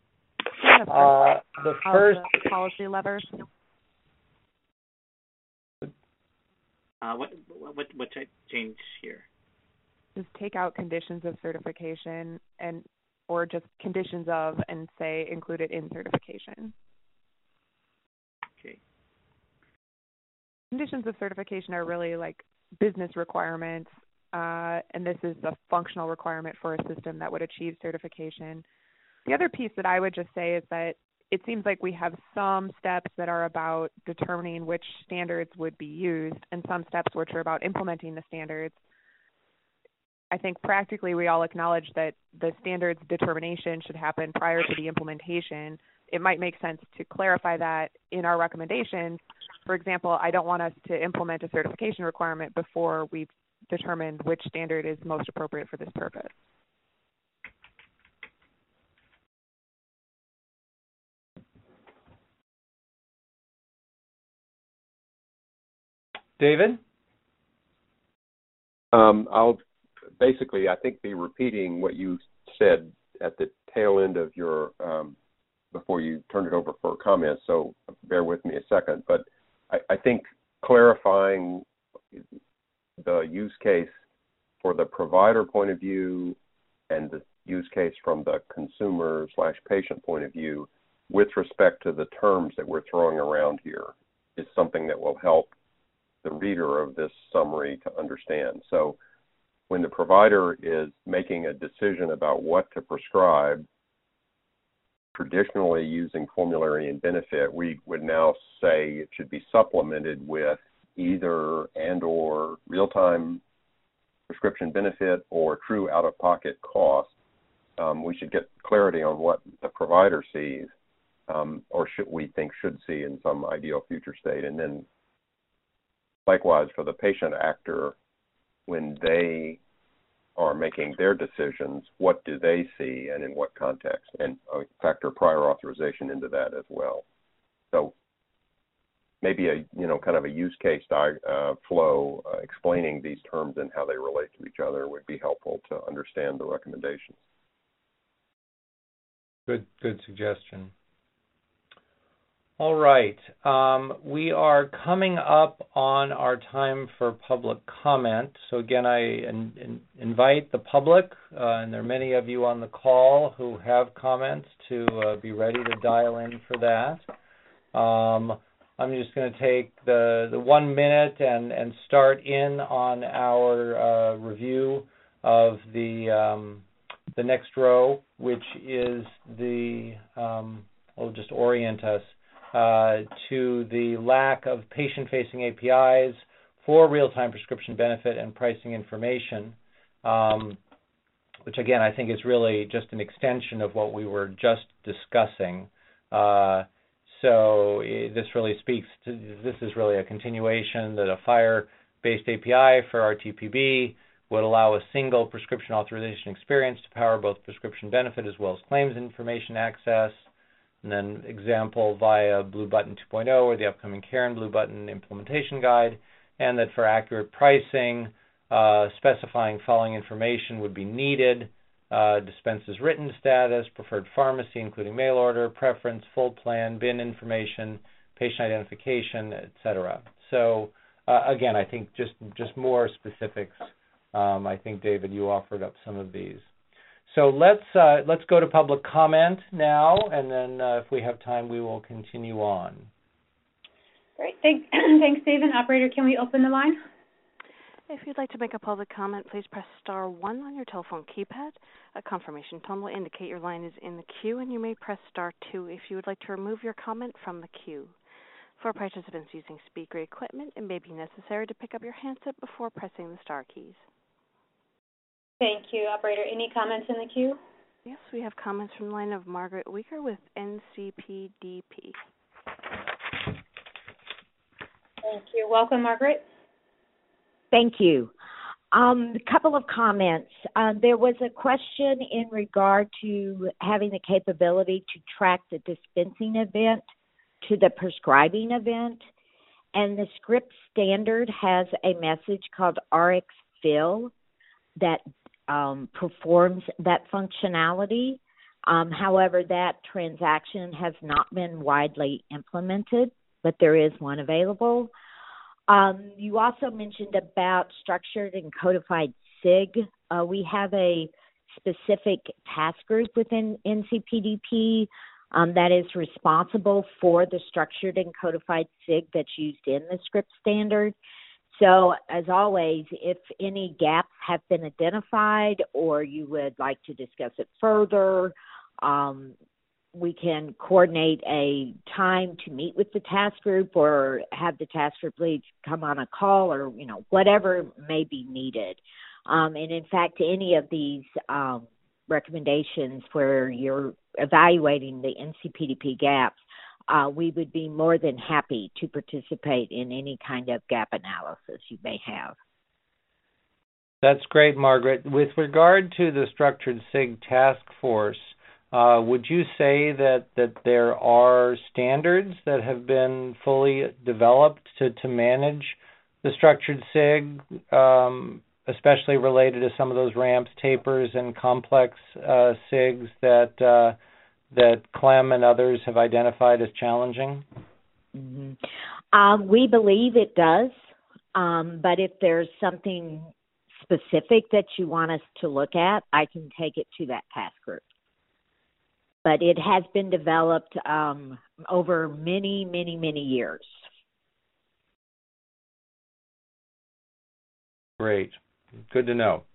The first policy levers. What should I change here? Just take out conditions of certification or just conditions of and say include it in certification. Okay. Conditions of certification are really like business requirements, and this is the functional requirement for a system that would achieve certification. The other piece that I would just say is that it seems like we have some steps that are about determining which standards would be used and some steps which are about implementing the standards. I think practically we all acknowledge that the standards determination should happen prior to the implementation. It might make sense to clarify that in our recommendations. For example, I don't want us to implement a certification requirement before we've determined which standard is most appropriate for this purpose. David? I'll basically, I think, be repeating what you said at the tail end of your, before you turned it over for comments, so bear with me a second. But I think clarifying the use case for the provider point of view and the use case from the consumer/patient point of view with respect to the terms that we're throwing around here is something that will help the reader of this summary to understand. So when the provider is making a decision about what to prescribe, traditionally using formulary and benefit, we would now say it should be supplemented with either and or real-time prescription benefit or true out-of-pocket cost. We should get clarity on what the provider sees or we think should see in some ideal future state. And then likewise for the patient actor, when they are making their decisions, what do they see and in what context? And factor prior authorization into that as well. So maybe a kind of a use case flow explaining these terms and how they relate to each other would be helpful to understand the recommendations. Good suggestion. All right. We are coming up on our time for public comment. So again, I invite the public, and there are many of you on the call who have comments, to be ready to dial in for that. I'm just going to take the 1 minute and start in on our review of the next row, which is will just orient us to the lack of patient-facing APIs for real-time prescription benefit and pricing information, which again I think is really just an extension of what we were just discussing. So this really speaks to, this is really a continuation that a FHIR-based API for RTPB would allow a single prescription authorization experience to power both prescription benefit as well as claims information access. And then example via Blue Button 2.0 or the upcoming Karen Blue Button implementation guide, and that for accurate pricing, specifying following information would be needed: dispenses written status, preferred pharmacy, including mail order, preference, full plan, bin information, patient identification, etc. So again, I think just more specifics. I think, David, you offered up some of these. So let's go to public comment now, and then if we have time, we will continue on. Great. Thanks, David. Operator, can we open the line? If you'd like to make a public comment, please press star 1 on your telephone keypad. A confirmation tone will indicate your line is in the queue, and you may press star 2 if you would like to remove your comment from the queue. For participants using speaker equipment, it may be necessary to pick up your handset before pressing the star keys. Thank you, Operator. Any comments in the queue? Yes, we have comments from the line of Margaret Weaker with NCPDP. Thank you. Welcome, Margaret. Thank you. A couple of comments. There was a question in regard to having the capability to track the dispensing event to the prescribing event. And the script standard has a message called RxFill that performs that functionality. However, that transaction has not been widely implemented, but there is one available. You also mentioned about structured and codified SIG. We have a specific task group within NCPDP that is responsible for the structured and codified SIG that's used in the script standard. So, as always, if any gaps have been identified or you would like to discuss it further, we can coordinate a time to meet with the task group or have the task group leads come on a call or, whatever may be needed. And in fact, any of these recommendations where you're evaluating the NCPDP gaps, we would be more than happy to participate in any kind of gap analysis you may have. That's great, Margaret. With regard to the Structured SIG Task Force, would you say that there are standards that have been fully developed to manage the Structured SIG, especially related to some of those ramps, tapers, and complex SIGs that Clem and others have identified as challenging? Mm-hmm. We believe it does, but if there's something specific that you want us to look at, I can take it to that task group. But it has been developed over many, many, many years. Great. Good to know.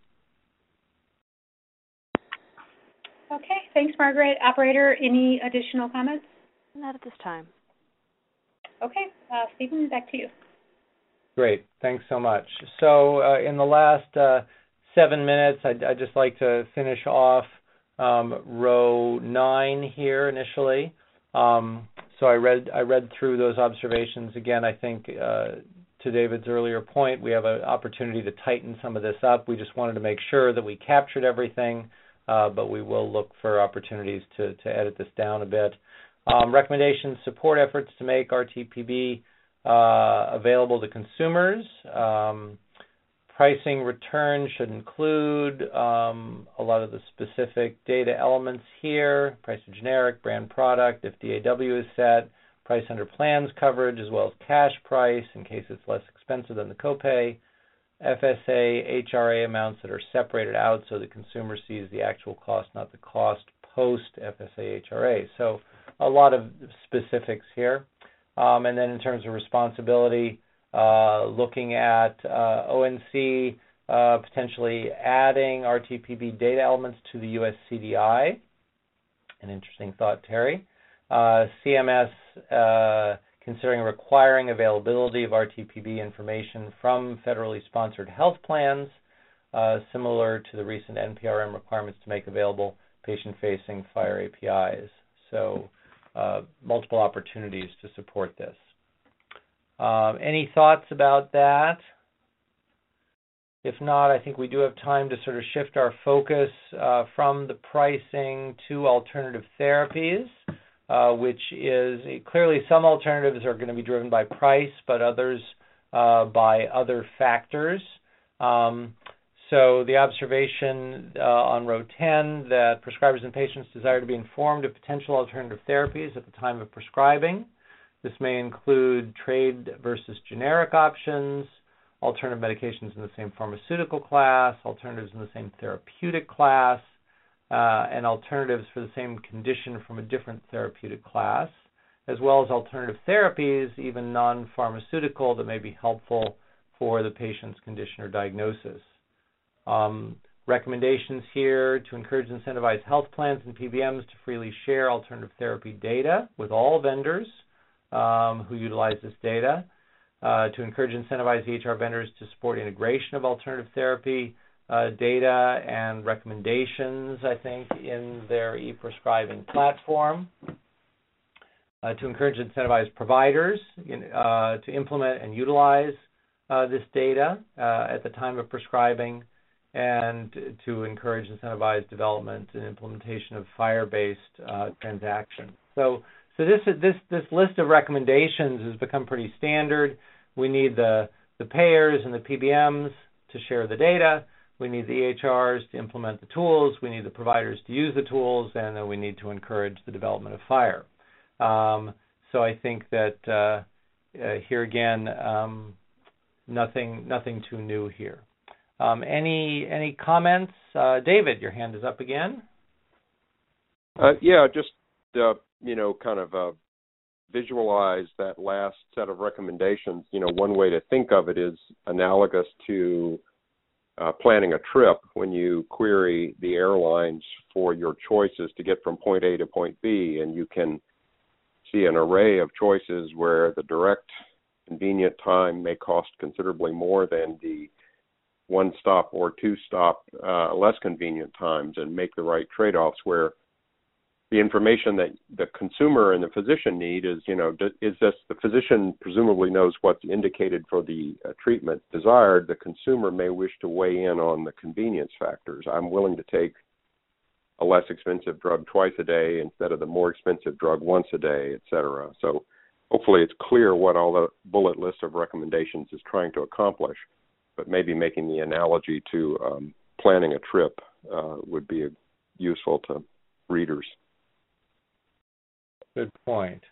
Okay, thanks, Margaret. Operator, any additional comments? Not at this time. Okay, Stephen, back to you. Great. Thanks so much. So in the last 7 minutes, I'd just like to finish off row 9 here initially. So I read through those observations. Again, I think to David's earlier point, we have an opportunity to tighten some of this up. We just wanted to make sure that we captured everything, but we will look for opportunities to edit this down a bit. Recommendations support efforts to make RTPB available to consumers. Pricing return should include a lot of the specific data elements here, price of generic, brand product, if DAW is set, price under plans coverage, as well as cash price in case it's less expensive than the copay, FSA, HRA amounts that are separated out so the consumer sees the actual cost, not the cost post FSA, HRA. So a lot of specifics here. And then in terms of responsibility, looking at ONC potentially adding RTPB data elements to the US CDI. An interesting thought, Terry. CMS considering requiring availability of RTPB information from federally sponsored health plans, similar to the recent NPRM requirements to make available patient-facing FHIR APIs. So multiple opportunities to support this. Any thoughts about that? If not, I think we do have time to sort of shift our focus from the pricing to alternative therapies, which is clearly some alternatives are going to be driven by price, but others by other factors. So the observation on row 10 that prescribers and patients desire to be informed of potential alternative therapies at the time of prescribing. This may include trade versus generic options, alternative medications in the same pharmaceutical class, alternatives in the same therapeutic class, and alternatives for the same condition from a different therapeutic class, as well as alternative therapies, even non-pharmaceutical, that may be helpful for the patient's condition or diagnosis. Recommendations here to encourage and incentivize health plans and PBMs to freely share alternative therapy data with all vendors who utilize this data, to encourage and incentivize EHR vendors to support integration of alternative therapy data and recommendations, I think, in their e-prescribing platform. To encourage and incentivize providers to implement and utilize this data at the time of prescribing, and to encourage and incentivize development and implementation of FHIR-based transactions. So this list of recommendations has become pretty standard. We need the payers and the PBMs to share the data. We need the EHRs to implement the tools. We need the providers to use the tools, and then we need to encourage the development of FHIR. So I think that here again, nothing too new here. Any comments? David, your hand is up again. Yeah, just kind of visualize that last set of recommendations. One way to think of it is analogous to planning a trip when you query the airlines for your choices to get from point A to point B, and you can see an array of choices where the direct convenient time may cost considerably more than the one-stop or two-stop less convenient times, and make the right trade-offs, where the information that the consumer and the physician need is, is this, the physician presumably knows what's indicated for the treatment desired. The consumer may wish to weigh in on the convenience factors. I'm willing to take a less expensive drug twice a day instead of the more expensive drug once a day, et cetera. So hopefully it's clear what all the bullet list of recommendations is trying to accomplish, but maybe making the analogy to planning a trip would be useful to readers. Good point.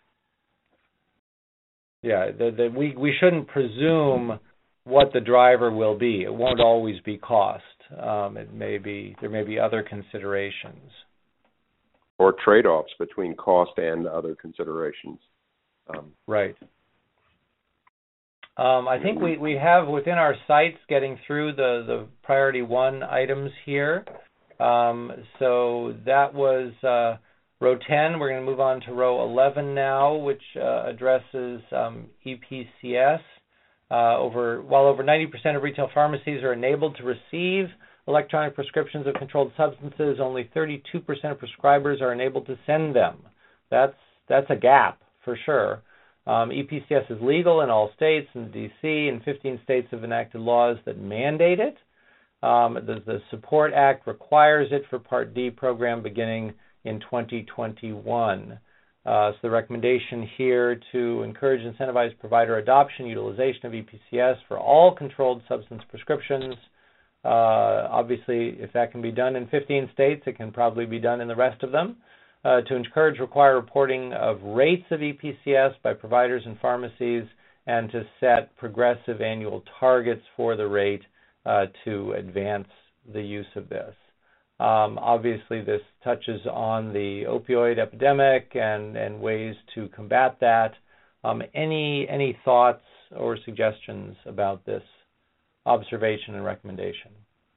Yeah, we shouldn't presume what the driver will be. It won't always be cost. There may be other considerations. Or trade-offs between cost and other considerations. Right. I think we have within our sites getting through the priority 1 items here. So that was row 10. We're going to move on to row 11 now, which addresses EPCS. While over 90% of retail pharmacies are enabled to receive electronic prescriptions of controlled substances, only 32% of prescribers are enabled to send them. That's a gap for sure. EPCS is legal in all states and D.C., and 15 states have enacted laws that mandate it. The Support Act requires it for Part D program beginning in 2021. So the recommendation here to encourage and incentivize provider adoption, utilization of EPCS for all controlled substance prescriptions. Obviously, if that can be done in 15 states, it can probably be done in the rest of them. To encourage require reporting of rates of EPCS by providers and pharmacies, and to set progressive annual targets for the rate to advance the use of this. Obviously, this touches on the opioid epidemic and ways to combat that. Any thoughts or suggestions about this observation and recommendation?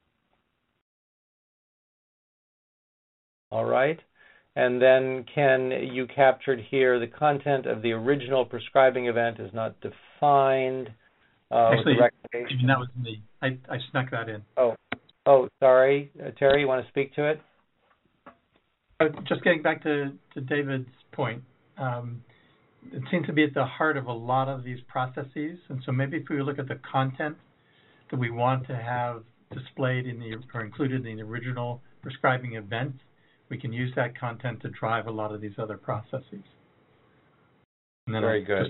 All right. And then, Ken, you captured here the content of the original prescribing event is not defined. Actually, that was me. I snuck that in. Oh, sorry. Terry, you want to speak to it? Just getting back to David's point, it seems to be at the heart of a lot of these processes. And so maybe if we look at the content that we want to have displayed or included in the original prescribing event, we can use that content to drive a lot of these other processes. And then very good.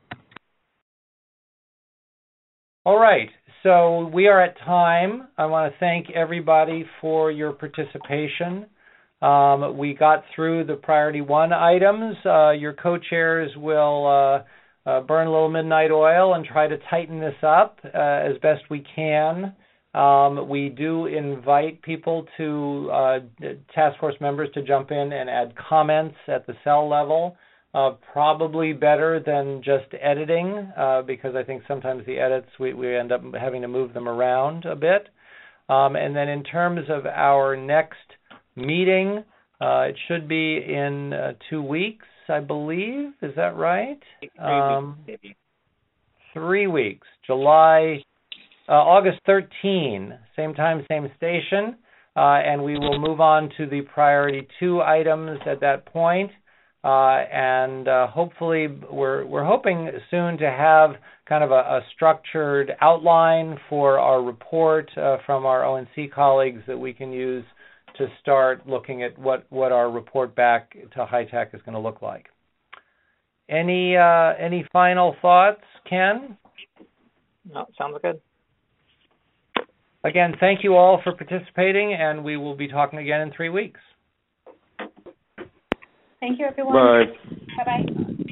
All right, so we are at time. I want to thank everybody for your participation. We got through the priority 1 items. Your co-chairs will burn a little midnight oil and try to tighten this up as best we can. We do invite people task force members to jump in and add comments at the cell level. Probably better than just editing, because I think sometimes the edits, we end up having to move them around a bit. And then in terms of our next meeting, it should be in 2 weeks, I believe. Is that right? 3 weeks, maybe. 3 weeks. July August 13, same time, same station, and we will move on to the priority 2 items at that point. And hopefully, we're hoping soon to have kind of a structured outline for our report from our ONC colleagues that we can use to start looking at what our report back to HITECH is going to look like. Any final thoughts, Ken? No, sounds good. Again, thank you all for participating, and we will be talking again in 3 weeks. Thank you, everyone. Bye. Bye-bye.